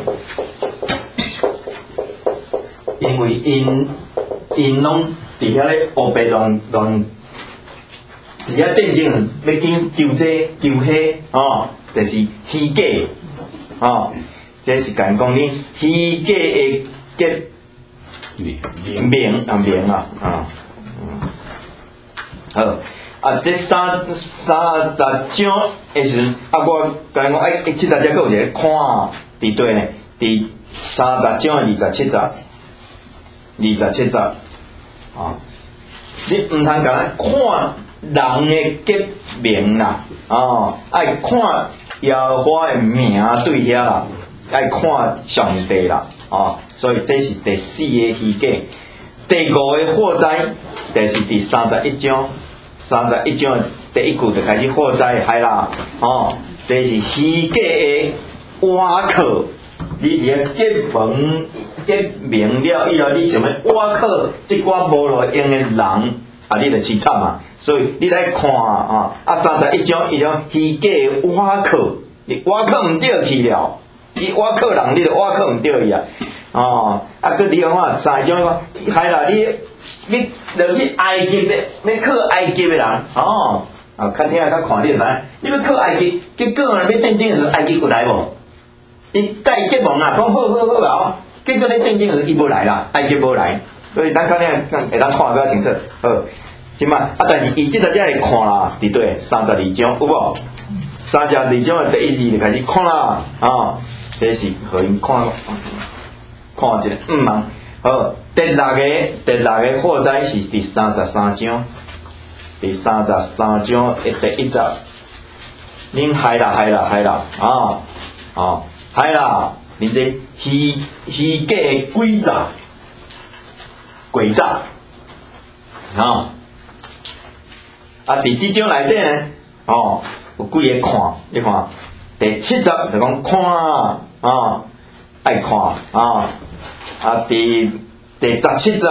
因为因因拢伫遐咧乌白乱乱，伫遐战争要紧救这救迄哦，就是鱼价哦，这是讲讲恁鱼价的结名啊名啊啊，嗯，好。啊，这三三十章的时阵，啊，我甲你讲，哎，即大家阁有一个看伫对呢，伫三十章的二十七节，二十七节，啊，你毋通甲咱看人的结名啦，哦，爱看耶和华的名对遐啦，爱看上帝啦，哦，所以这是第四个虚假，第五个祸灾，就是第三十一章。三十一章第一句就开始祸灾，系啦，哦，这是虚假的挖客，你伫个结盟结名了以后，你想要挖客，即寡无路用的人，啊，你就凄惨啊！所以你来看啊，啊，三十一章伊种虚假的挖客，你挖客毋对去了，你挖客人，你就挖客毋对伊啊，哦，啊，佮你讲看三十章讲，系啦，你。你落去埃及的，要去埃及的人，哦，啊，较听啊，较看你就知，你要去埃及，结果呢，要战争的时候，埃及有来无？伊甲伊结盟啊，讲好好好啊，结果咧战争的时候，伊无来啦，埃及无来，所以咱较听会当看较清楚，好，即摆啊，但是伊即个只会看啦，伫对三十二章有无？三十二章的第一字就开始看啦，啊，这是互因看，看一下，嗯嘛，好。第六个，第六个祸灾是第三十三章，第三十三章的第一节，恁害啦害啦害啦，啊啊害啦！恁这虚虚假的诡诈，诡诈，啊啊！伫即章内底呢，哦，有几个看，你看第七节就讲看啊，爱看啊啊第。第十七节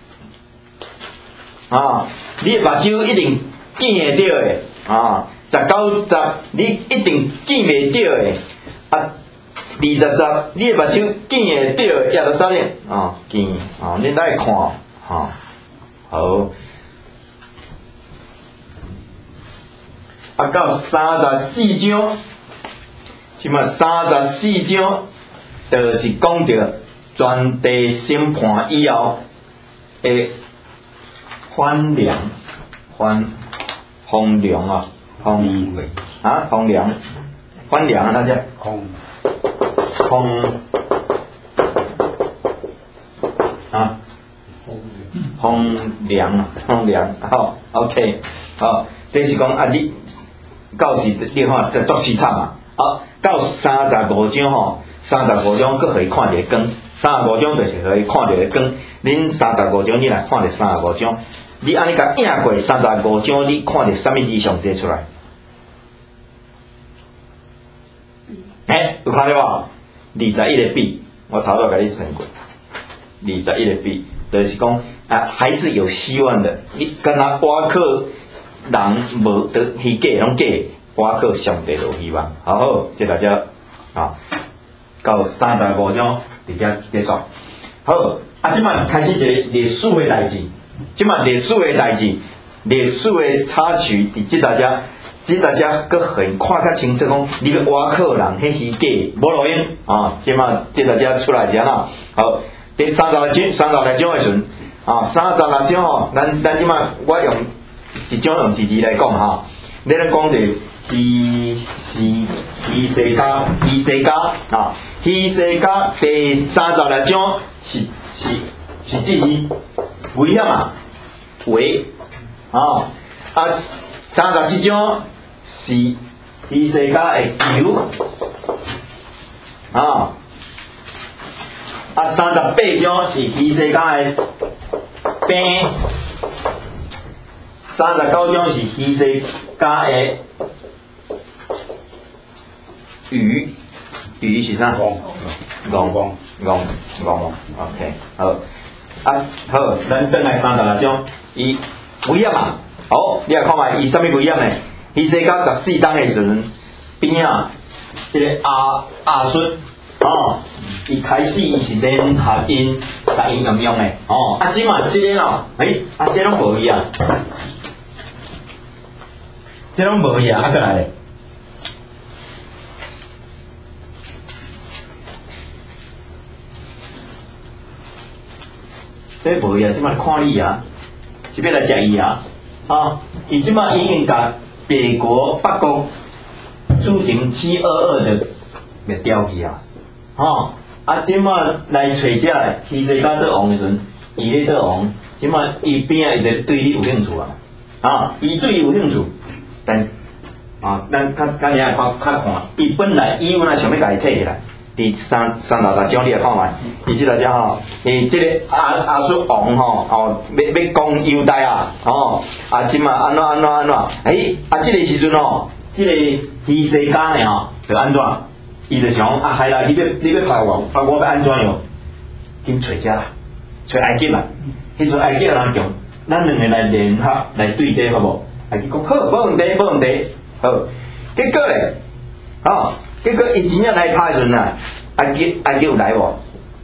啊，你的目睭一定见会到的啊。十九节你一定见袂到的啊。二十节你的目睭见会到的，也著啥咧啊？见啊，恁来看啊。好，啊到三十四章，即嘛三十四章就是讲到。全地审判以后的荒凉，荒荒凉啊，荒啊荒凉，荒凉啊，大家荒荒啊荒凉啊，荒凉，好 ，OK， 好，这是讲啊，你到时你看就足凄惨啊，好，到三十五章吼，三十五章佫可以看一个光。三十五章就是可以看到个光，恁三十五章你来看着三十五章，你安尼甲应过三十五章，你看着啥物字上这出来？诶、欸，有看到无？二十一个比，我头拄甲你算过，二十一个比，就是讲啊，还是有希望的。你敢若挖客人无得虚假拢假，挖客上帝有希望。好好，这大家啊，到三十五章。伫遐结束，好，啊，即摆开始一个历史的代志，即摆历史的代志，历史的插曲，伫即大家，即大家佫很看较清楚讲，你要挖客人迄虚假无路用啊！即摆即大家出来者啦，好，第三十六章，三十六章的时阵，啊，三十六章吼，咱咱即摆我用一章用一字来讲哈，你咧讲着希希希西家，希西家啊。希西家第三十六章是是是即字危险啊，危啊啊！三十四章是希西家的求啊啊！三十八章是希西家的病，三十九章是希西家的鱼。鱼是啥？戆戆戆戆戆 ，OK， 好，啊好，咱转来三十六章，伊危险嘛。好，你来看卖，伊啥物危险呢？伊说到十四档的时阵，边啊，即、这个阿阿叔哦，伊开始伊是联合音，甲因咁用的哦。啊，即嘛即个哦，诶、欸，啊，即拢无伊啊，即拢无伊啊，啊，过来咧。这无伊啊，即摆看你啊，是要来食伊啊，啊！伊即摆已经甲北国、北国铸成七二二的灭掉去啊，吼！啊，即摆来找只去世界做王的时阵，伊咧做王，即摆伊边啊，伊就对你有兴趣啊，啊，伊对你有兴趣，但啊，咱较较尔看较看，伊本来伊本来想要甲伊摕起来。第三三六六章你来看卖，伊即个只吼，伊即个阿阿叔王吼，吼要要讲犹大啊，吼啊即嘛安怎安怎安怎，诶啊即、这个时阵吼，即、这个希西家呢吼，就安怎？伊就想啊，系啦，你要你要拍我，拍我要安怎样？紧找只啦，找埃及啦，迄阵埃及人强，咱两个来联合来对这好无？埃及讲好，无问题，无问题，好，结果咧，吼。结果伊真正来拍时阵啊，埃及埃及有来无？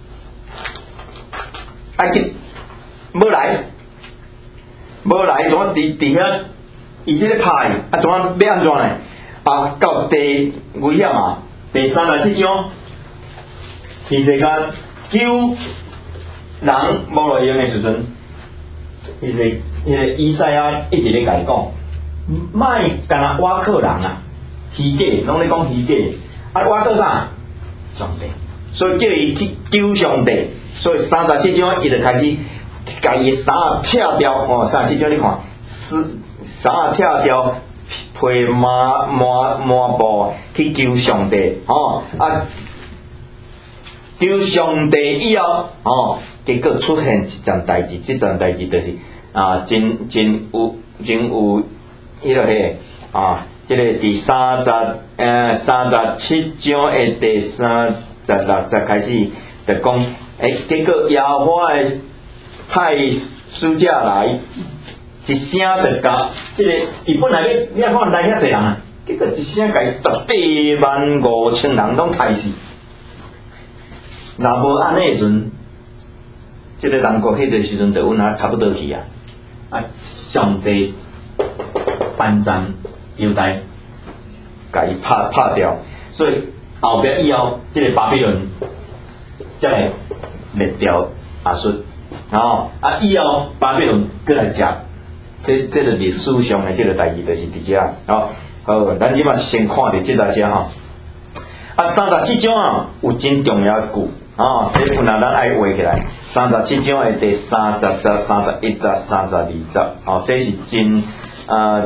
埃及无来，无来，怎啊？伫伫遐，伊即个拍，啊怎啊？要安怎呢？啊，到第危险啊，第三十七章，其实甲救人无路用的时阵，其实迄个以赛亚一直咧甲伊讲，莫干那挖克人啊，虚假，拢咧讲虚假。啊，我做啥？上帝，所以叫伊去救上帝。所以三十七章伊就开始，家己衫拆掉哦。三十七章你看，是衫拆掉，披麻麻麻布去救上帝哦。啊，救上帝以后哦，结果出现一件代志，这件代志就是啊，真真有真有迄落迄个啊。这个第三十呃三十七章的第三十六节开始就讲，诶、欸，结果耶和华的派使者来，一声就甲这个，伊本来你你看来遐侪人啊，结果一声甲十八万五千人拢杀死。若无安尼的时阵，这个人国迄个时阵就阮啊差不多去啊，啊上帝颁赞。犹大，甲伊拍拍掉，所以后壁以后，即、这个巴比伦才来灭掉亚述，哦，啊以后巴比伦过来食，这这个历史上的这个代志就是伫遮，哦，好，咱即马先看伫即大遮吼，啊三十七章啊有真重要的句，哦，这有哪咱爱画起来，三十七章的第三十节、三十一节、三十二节，哦，这是真。啊，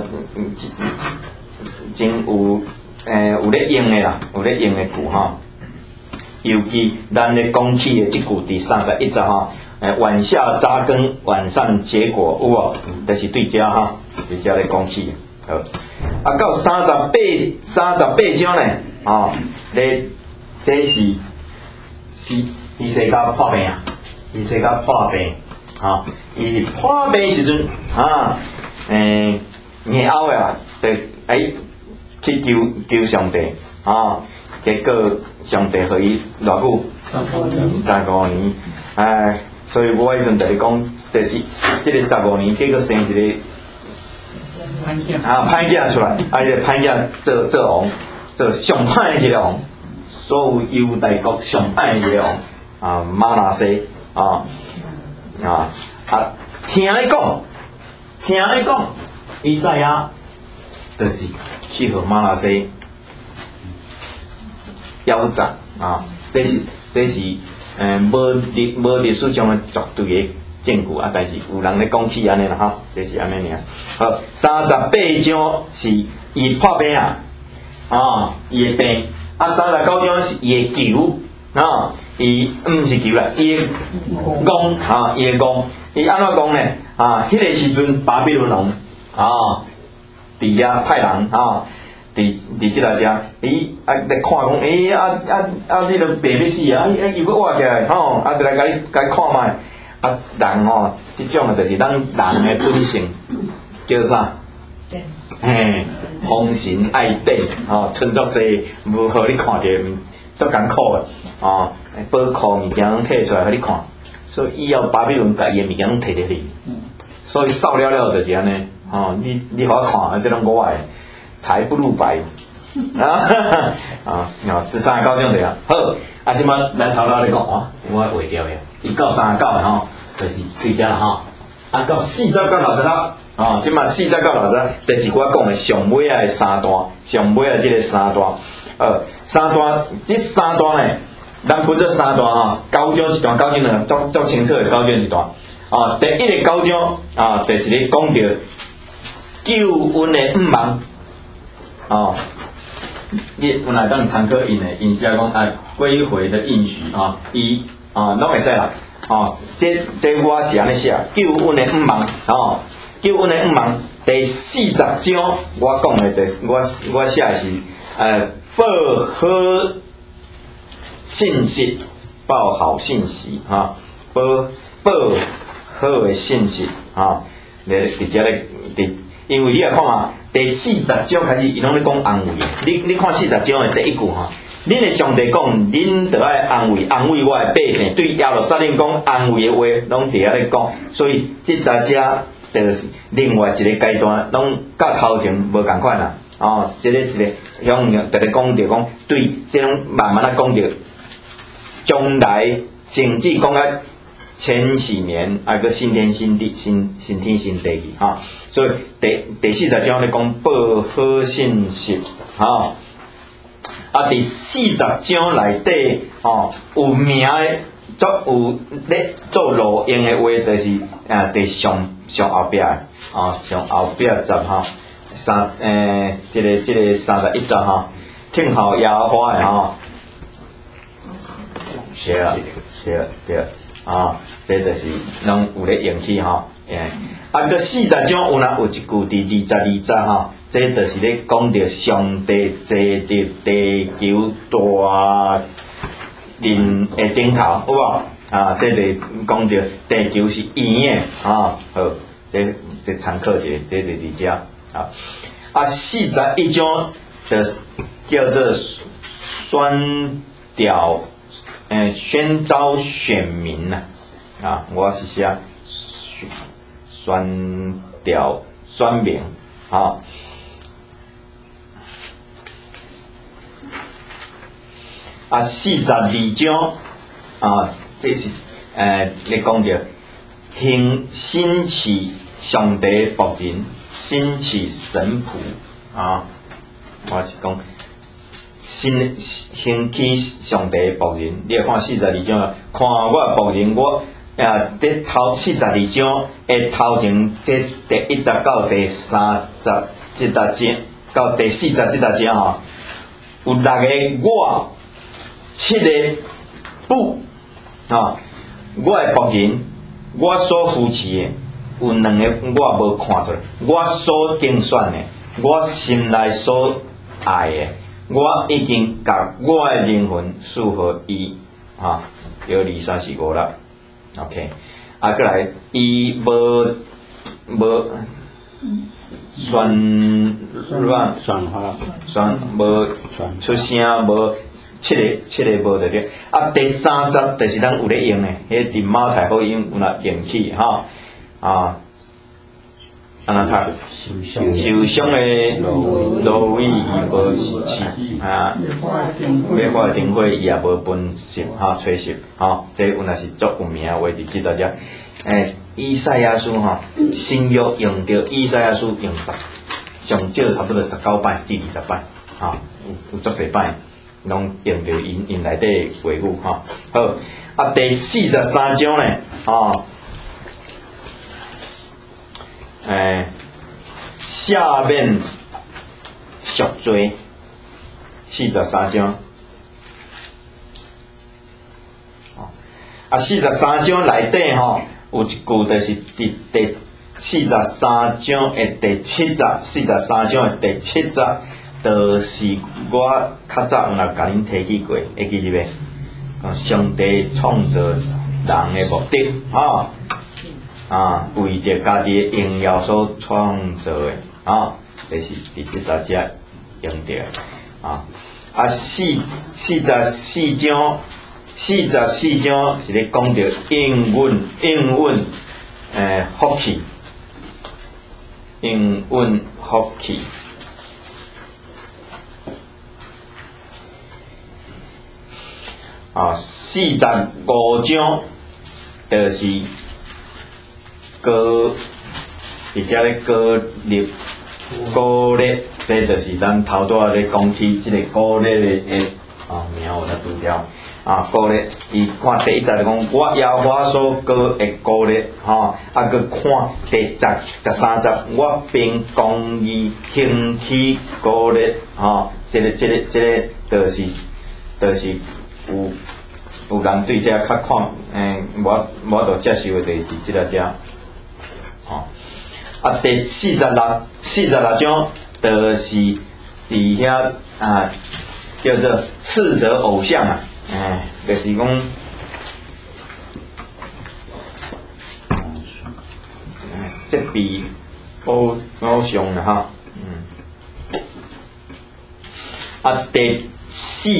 真有诶，有咧用诶啦，有咧用诶句吼。尤其咱咧讲起诶即句第三十一节吼，诶，晚下扎根，晚上结果有无？就是对遮吼，对遮咧讲起。好，啊，到三十八三十八章咧，哦，咧这是是伊世甲破病啊，伊世甲破病，吼，伊破病时阵啊，诶。年后啊，就哎去求求上帝啊，结果上帝互伊偌久？十五年，哎，所以我迄阵就讲，就是即个十五年，结果生一个啊歹囝出来，啊，伊个歹囝做做王，做上歹的一个王，所有犹大国上歹的一个王啊，马拿西啊啊啊，听你讲，听你讲。以赛亚就是去和马拉西腰斩啊，这是这是呃无历无历史上的绝对的证据啊，但是有人咧讲起安尼啦哈，这是安尼尔。好，三十八章是伊破病啊，啊，伊的病啊，三十九章是伊的球啊，伊毋是球啦，伊的弓啊，伊的弓，伊安怎讲呢？啊，迄、那个时阵巴比伦王。啊，伫遐派人啊，伫伫即个遮，伊啊来看讲，诶啊啊啊，你个病要死啊，啊又搁活起来，吼，啊就来甲你甲你看卖，啊人吼，即种诶就是咱人诶本性， 叫啥？嘿，风神爱顶吼，春作济，无互你看着，足艰苦的哦。宝库物件拢摕出来互你看，所以以后巴比伦甲伊的物件拢摕入去。所以扫了了就是安尼，吼，你你互我看，啊，这拢我的，财不露白。啊啊，哦，这三十九种对啊。好，啊，即摆咱头头咧讲哦，我画掉呀，一到三十九的吼，就是对遮啦吼。啊，到四十到六十六，哦，即摆四十到六十，就是我讲的上尾啊的三段，上尾啊即个三段，呃，三段，这三段呢，咱分做三段吼，九章一段，九章两段，足足清楚的九章一段。哦，第一个九章啊，就是咧讲到救恩的五芒，哦。你有来当参考因的，因是讲啊归回的应许啊，伊啊拢会使啦，哦，这这我是安尼写，救恩的五芒哦，救恩的五芒第四十章我讲的第我我写的是呃报好信息，报好信息哈，报报好的信息哈，咧伫遮咧伫，因为你来看啊。第四十章开始，伊拢咧讲安慰。你你看四十章的第一句哈，恁的上帝讲，恁得爱安慰，安慰我的百姓。对耶路撒冷讲安慰的话，拢伫遐咧讲。所以即大家就是另外一个阶段，拢甲头前无共款啦。哦，即、这个一个向着咧讲着讲，对，即种慢慢啊讲着将来甚至讲啊千禧年啊个新天新地新新天新地去哈。所以第第四十章咧讲报好信息，吼、哦，啊第四十章内底吼有名诶，足有咧做路用诶话，就是啊第上上后壁诶，哦上后壁十吼三诶，即、这个即、这个三十一章吼，听候耶和华诶吼，是啊是啊对啊，啊，这就是拢有咧用起吼，诶。啊，个四十章有若有一句伫二十二节吼，这就是咧讲着上帝坐伫地球大人诶顶头，有无？啊，这就是讲着地球是圆诶，啊，好，这这参考者，这就是伫遮啊。啊，四十一章就叫做宣调，诶，宣召选民呐，啊，我是写。宣调宣明啊，啊四十二章啊，这是诶咧讲着兴兴起上帝仆人，兴起神仆啊，我是讲兴兴起上帝仆人，你来看四十二章啊，看我仆人我。啊！这头四十二章诶，头前这第一十到第三十这十章，到第四十这十章吼，有六个我，七个不啊！我诶仆人，我所扶持诶，有两个我无看出来，我所竞选诶，我心内所爱诶，我已经甲我诶灵魂赐予伊啊，有二三四五六。OK， 啊，过来，伊无无宣乱宣发宣无出声，无七个七个无着对。啊，第三十就是咱有咧用诶，迄伫马太福音有若用起吼啊，安那读受伤诶芦苇伊无饲啊，要花灯火伊也无分食哈吹食吼，这有若是足有名诶话伫即度遮。诶，以赛亚书吼，新约用着以赛亚书用十，上少差不多十九摆至二十摆，吼，有有足侪摆，拢用着因因内底话语吼。好，啊第四十三章咧，吼。诶，下面赎罪四十三章，啊，四十三章内底吼有一句就是第第四十三章的第七节，四十三章的第七节，就是我较早有若甲恁提起过，会记入未？啊，上帝创造人的目的，吼、哦。 啊，为着家己的荣耀所创造的啊，这是伫即大家用着啊。啊，四四十四章，四十四章是咧讲着应允应允诶福气，应允福气。啊，四十五章就是歌，伫遮咧歌立歌列，这就是咱头拄仔咧讲起即个歌列的诶啊名有咧拄着啊歌列，伊看第一节就讲我耶和华所歌的歌列，吼，啊，佮看第十十三节我并公义兴起歌列，吼，即个即个即个就是就是有。有人对这较看，诶、欸，我我都接受的就是即个遮，吼、哦。啊，第四十六四十六章就是伫遐啊，叫做斥责偶像啊，诶、欸，就是讲，即比偶偶像啦哈，嗯。啊，第四。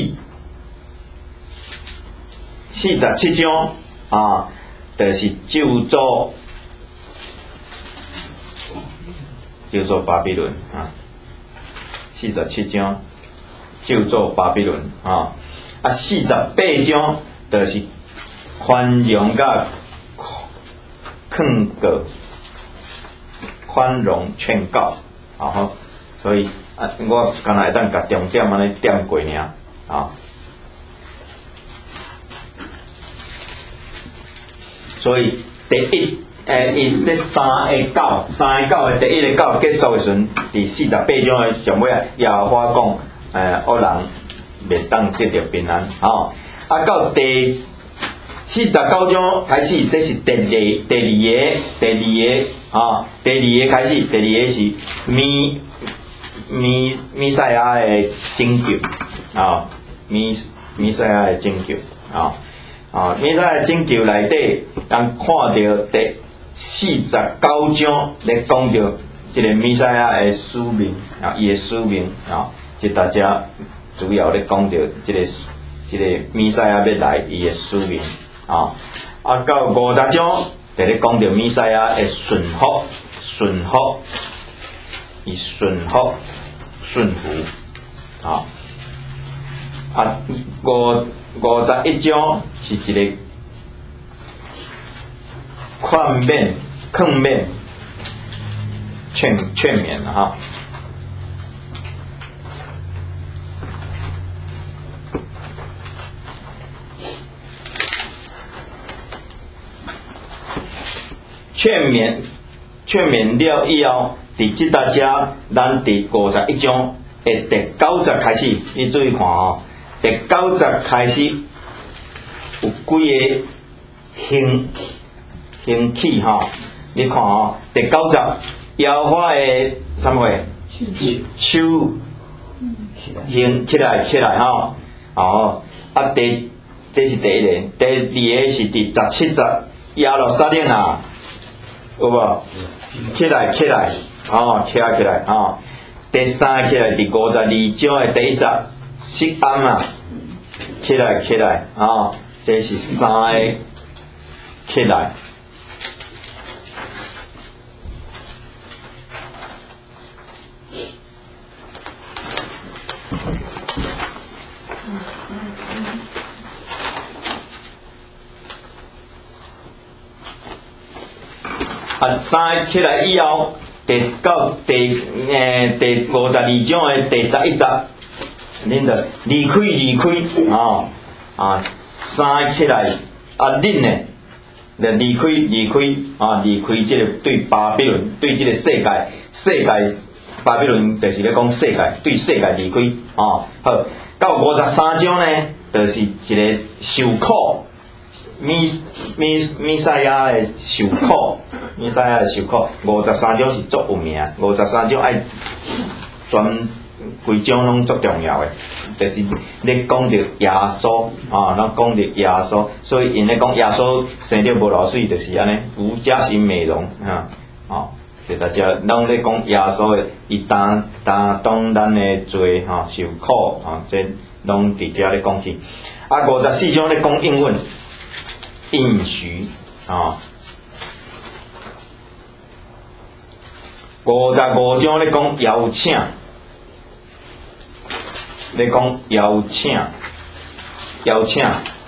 四十七章啊，就是救助救助巴比伦啊。四十七章救助巴比伦啊，啊，四十八章就是宽容甲劝告，宽容劝告，啊，所以啊，我刚才会当甲重点安尼点过尔啊。所以第一，诶，伊是三个九，三个九的第一个九结束的时阵，伫四十八章的上尾啊，耶和华讲，诶，恶人袂当得到平安，吼、哦。啊，到第四十九章开始，这是第二第二个第二个啊，第二个开始，第二个是弥弥弥赛亚的拯救啊，弥弥赛亚的拯救啊。啊，弥赛亚拯救内底，咱看到第四十九章咧讲到即个弥赛亚的使命啊，伊的使命啊，即大家主要咧讲到即个即个弥赛亚要来伊的使命啊。啊，到五十章就咧讲到弥赛亚的顺服、顺服，伊顺服、顺服啊。啊，五五十一章是一个劝勉、劝勉、劝劝勉了哈。劝勉、劝勉了以后，伫即搭遮，咱伫五十一章的第九节开始，你注意看哦。第九节开始有几个兴兴起吼，你看哦，第九节耶和华的啥物话？手兴起来起来吼，哦，啊第这是第一个，第二个是第十七节耶路撒冷啊，有无？起来起来，哦，起来起来哦。第三个起来第五十二章的第一节。锡安啊，起来起来啊！这是三个起来。啊，三个起来以后，第到第诶第五十二章的第十一节。恁着离开离开啊啊，三起来啊，恁呢，着离开离开啊，离开即个对巴比伦对即个世界世界巴比伦，就是咧讲世界对世界离开啊。好，到五十三章呢，就是一个受苦，弥弥弥赛亚的受苦，弥赛亚的受苦。五十三章是足有名，五十三章爱专。规章拢足重要诶， 就是咧讲着耶稣啊，咱讲着耶稣，所以因咧讲耶稣生着无漏水，就是安尼，无假性美容啊，哦，所以大家拢咧讲耶稣诶，伊担担当咱诶罪吼，受苦啊，这拢伫遮咧讲起。啊，五十四章咧讲应允、应许啊。五十五章咧讲邀请，咧讲邀请，邀请。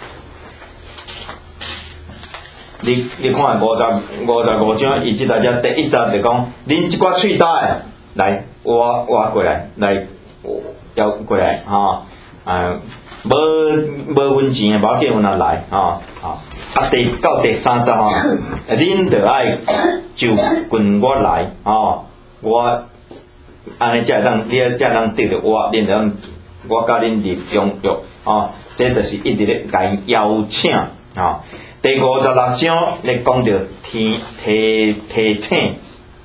你你看五十五十五章，伊即大家第一集就讲，恁即寡喙焦诶，来挖挖过来，来邀过来吼，啊，无无分钱诶，无要紧，阮也来吼，吼。啊，第到第三集吼，恁着爱就跟我来吼，我安尼才会当，你才会当得着我，恁着我甲恁立中约吼，这就是一直咧甲因邀请吼。第五十六章咧讲着天提提醒，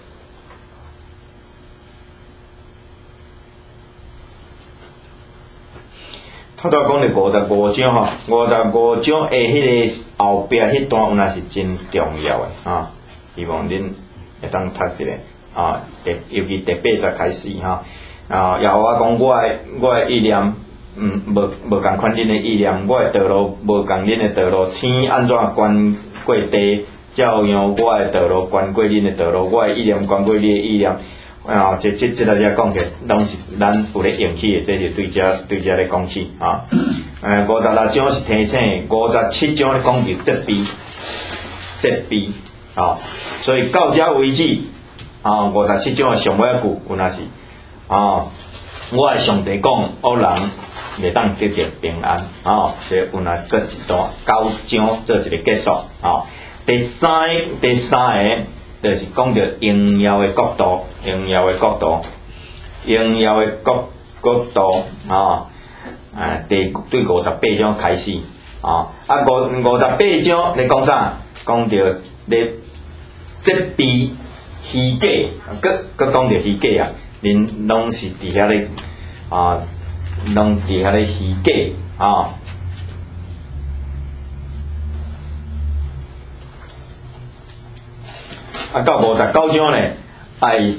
头头讲着五十五章吼，五十五章诶，迄个后壁迄段有若是真重要诶啊，希望恁会当读一下啊，第尤其第八十开始吼啊，也我讲我诶我诶意念。嗯，无无共款恁的意念，我的道路无共恁的道路，天安怎关过地，照样我的道路关过恁的道路，我的意念关过你的意念。啊，这这这大家讲起，拢是咱有咧用起的，这是对遮对遮咧讲起啊。诶，五十六章是提醒，五十七章咧讲着责备，责备啊。所以到遮为止啊，五十七章的上尾一句有若是啊，我的上帝讲恶人。袂当得着平安，哦，所以有若搁一段九章做一个结束，哦。第三第三个就是讲着荣耀的国度，荣耀的国度，荣耀的国国度，哦，诶，第对五十八章开始，哦，啊五五十八章你讲啥？讲着咧责备虚假，搁搁讲着虚假啊，恁拢是伫遐咧啊。拢伫遐咧虚假啊！啊，到五十九章咧，爱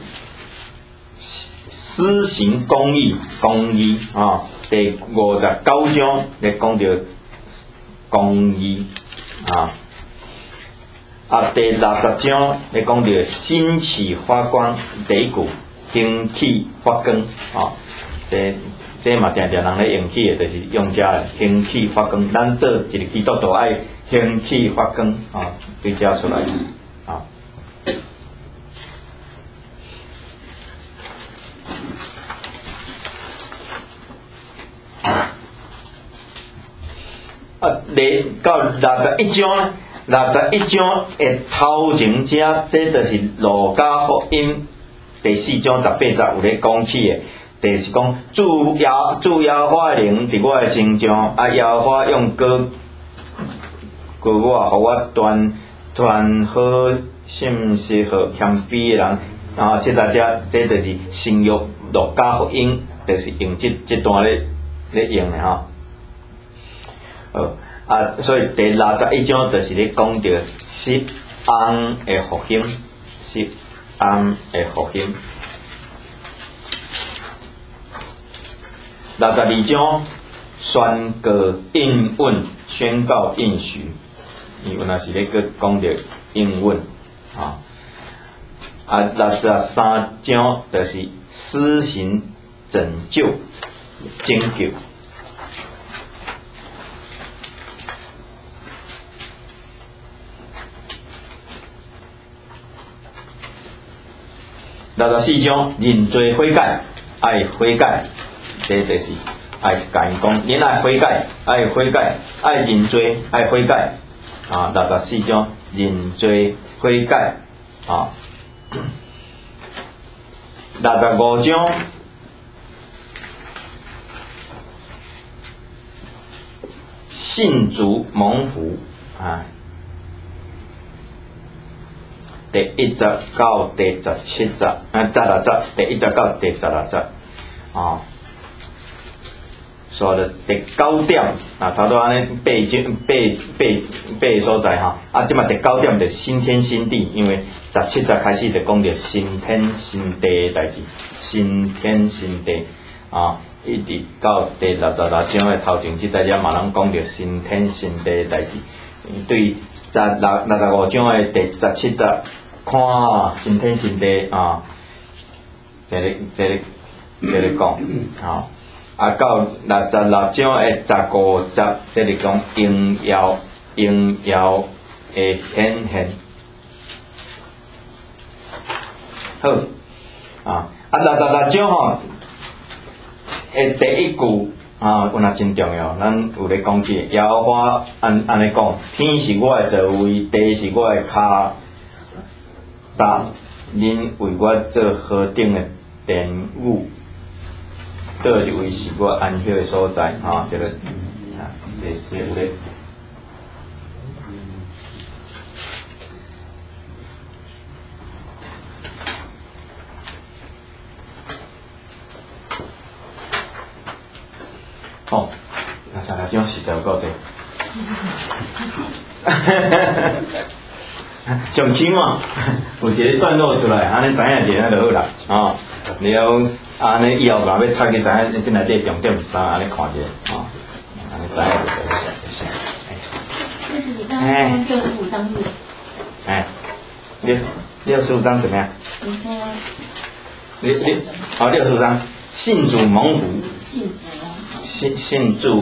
施行公义，公义啊！第五十九章咧讲着公义啊！啊，第六十章咧讲着兴起发光，第一句兴起发光啊！第这嘛，定定人咧用起的，就是用遮的兴起发光。咱做一个基督徒爱兴起发光啊，对遮出来啊。啊，嚟到六十一章咧，六十一章的头前遮，这就是路加福音第四章十八节有咧讲起的。就是讲主耶主耶和华灵伫我的身上，啊耶和华用膏膏我，互我传传好信息互谦卑的人。啊，即大家这就是新约路加福音，就是用即即段咧咧用的吼。呃啊，所以第六十一章就是咧讲着失安的复兴，失安的复兴。六十二章宣告应允，宣告应许，伊有若是咧个讲着应允啊。啊，六十三章就是施行拯救、拯救。六十四章认罪悔改，爱悔改。这就是爱甲因讲，恁爱悔改，爱悔改，爱认罪，爱悔改啊！六十四章认罪悔改啊！六十五章信主蒙福啊！第一节到第十七节，啊，十六节，第一节到第十六节啊。 刷到第九點啊，頭拄安尼八種八八八個所在吼，啊，即嘛第九點就新天新地，因為十七集開始就講到新天新地嘅代志，新天新地啊，一直到第六十六章嘅頭前，即大家嘛攏講到新天新地嘅代志。對，十六六十五章嘅第十七集，看啊，新天新地啊，這裡這裡這裡講啊。啊，到六十六章誒十五集，即係講榮耀榮耀會顯現。好，啊，啊六十六章吼，誒第一句啊，有若真重要，咱有咧講起，耶和華安安尼講，天是我誒座位，地是我誒腳踏，恁為我做何等誒殿宇。倒一位是我安息的所在，吼、哦，這個啊，這這有咧。哦，那啥，這種實在有夠濟。上輕嘛，有一個段落出來，安尼知影一下就好啦，哦，了。啊，尼以後若要讀去知影，即內底重點是啥？安尼看者，吼，安尼知影就就寫就寫。 就是你剛剛說六十五章是？ 哎，六六十五章怎麼樣？ 你說。 六六，好，六十五章，信主蒙福。 信主蒙福。 信信主，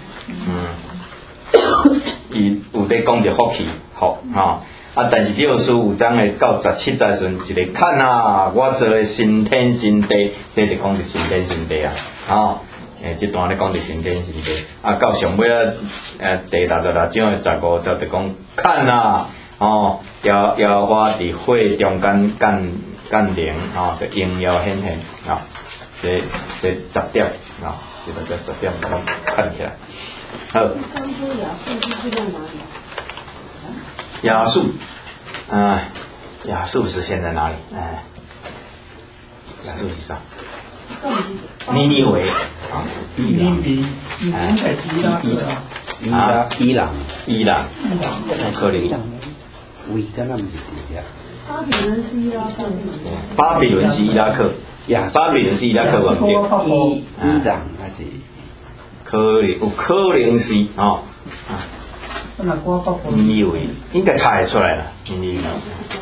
嗯，伊有在講着福氣，福，吼。啊！但是六十五章誒到十七節時陣，一個看啊，我做誒新天新地，這就講着新天新地啊，吼！誒，這段咧講着新天新地。啊，到上尾啊，誒第六十六章誒十五節就講看啊，哦，要要我佇火中間幹幹靈，吼，就榮耀顯現啊，這這十點啊，這個叫十點，看起來。好。 剛說亞述是去到哪裡？ 亞述，嗯，亞述是現在哪裡？哎，亞述是啥？尼尼微啊， 尼尼微，哎，伊拉克啊，伊朗， 伊朗，可能。 维加那么是呀？ 巴比倫是伊拉克。 巴比倫是伊拉克，巴比倫是伊拉克文對。 伊伊朗還是？ 可能有可能是哦。尼尼微應該猜得出來了，尼尼微。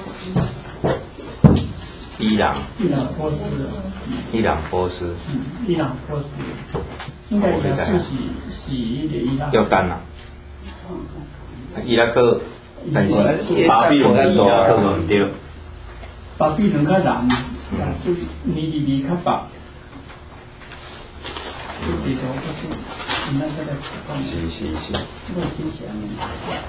伊朗。 伊朗波斯。 伊朗波斯。 嗯，伊朗波斯。應該亞述是是迄個伊拉克。 約旦啊。伊拉克，但是巴比倫伊拉克唔對。 巴比倫較南，亞述尼尼微較北。地圖嗰啲，唔係嗰個。 是是是。 都挺像的。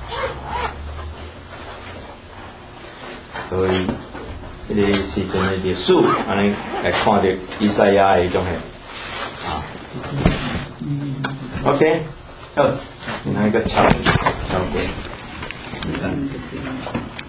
所以，迄個時陣的歷史，安尼來看到以賽亞的迄種嘅啊。OK， 好，然後一個敲敲過。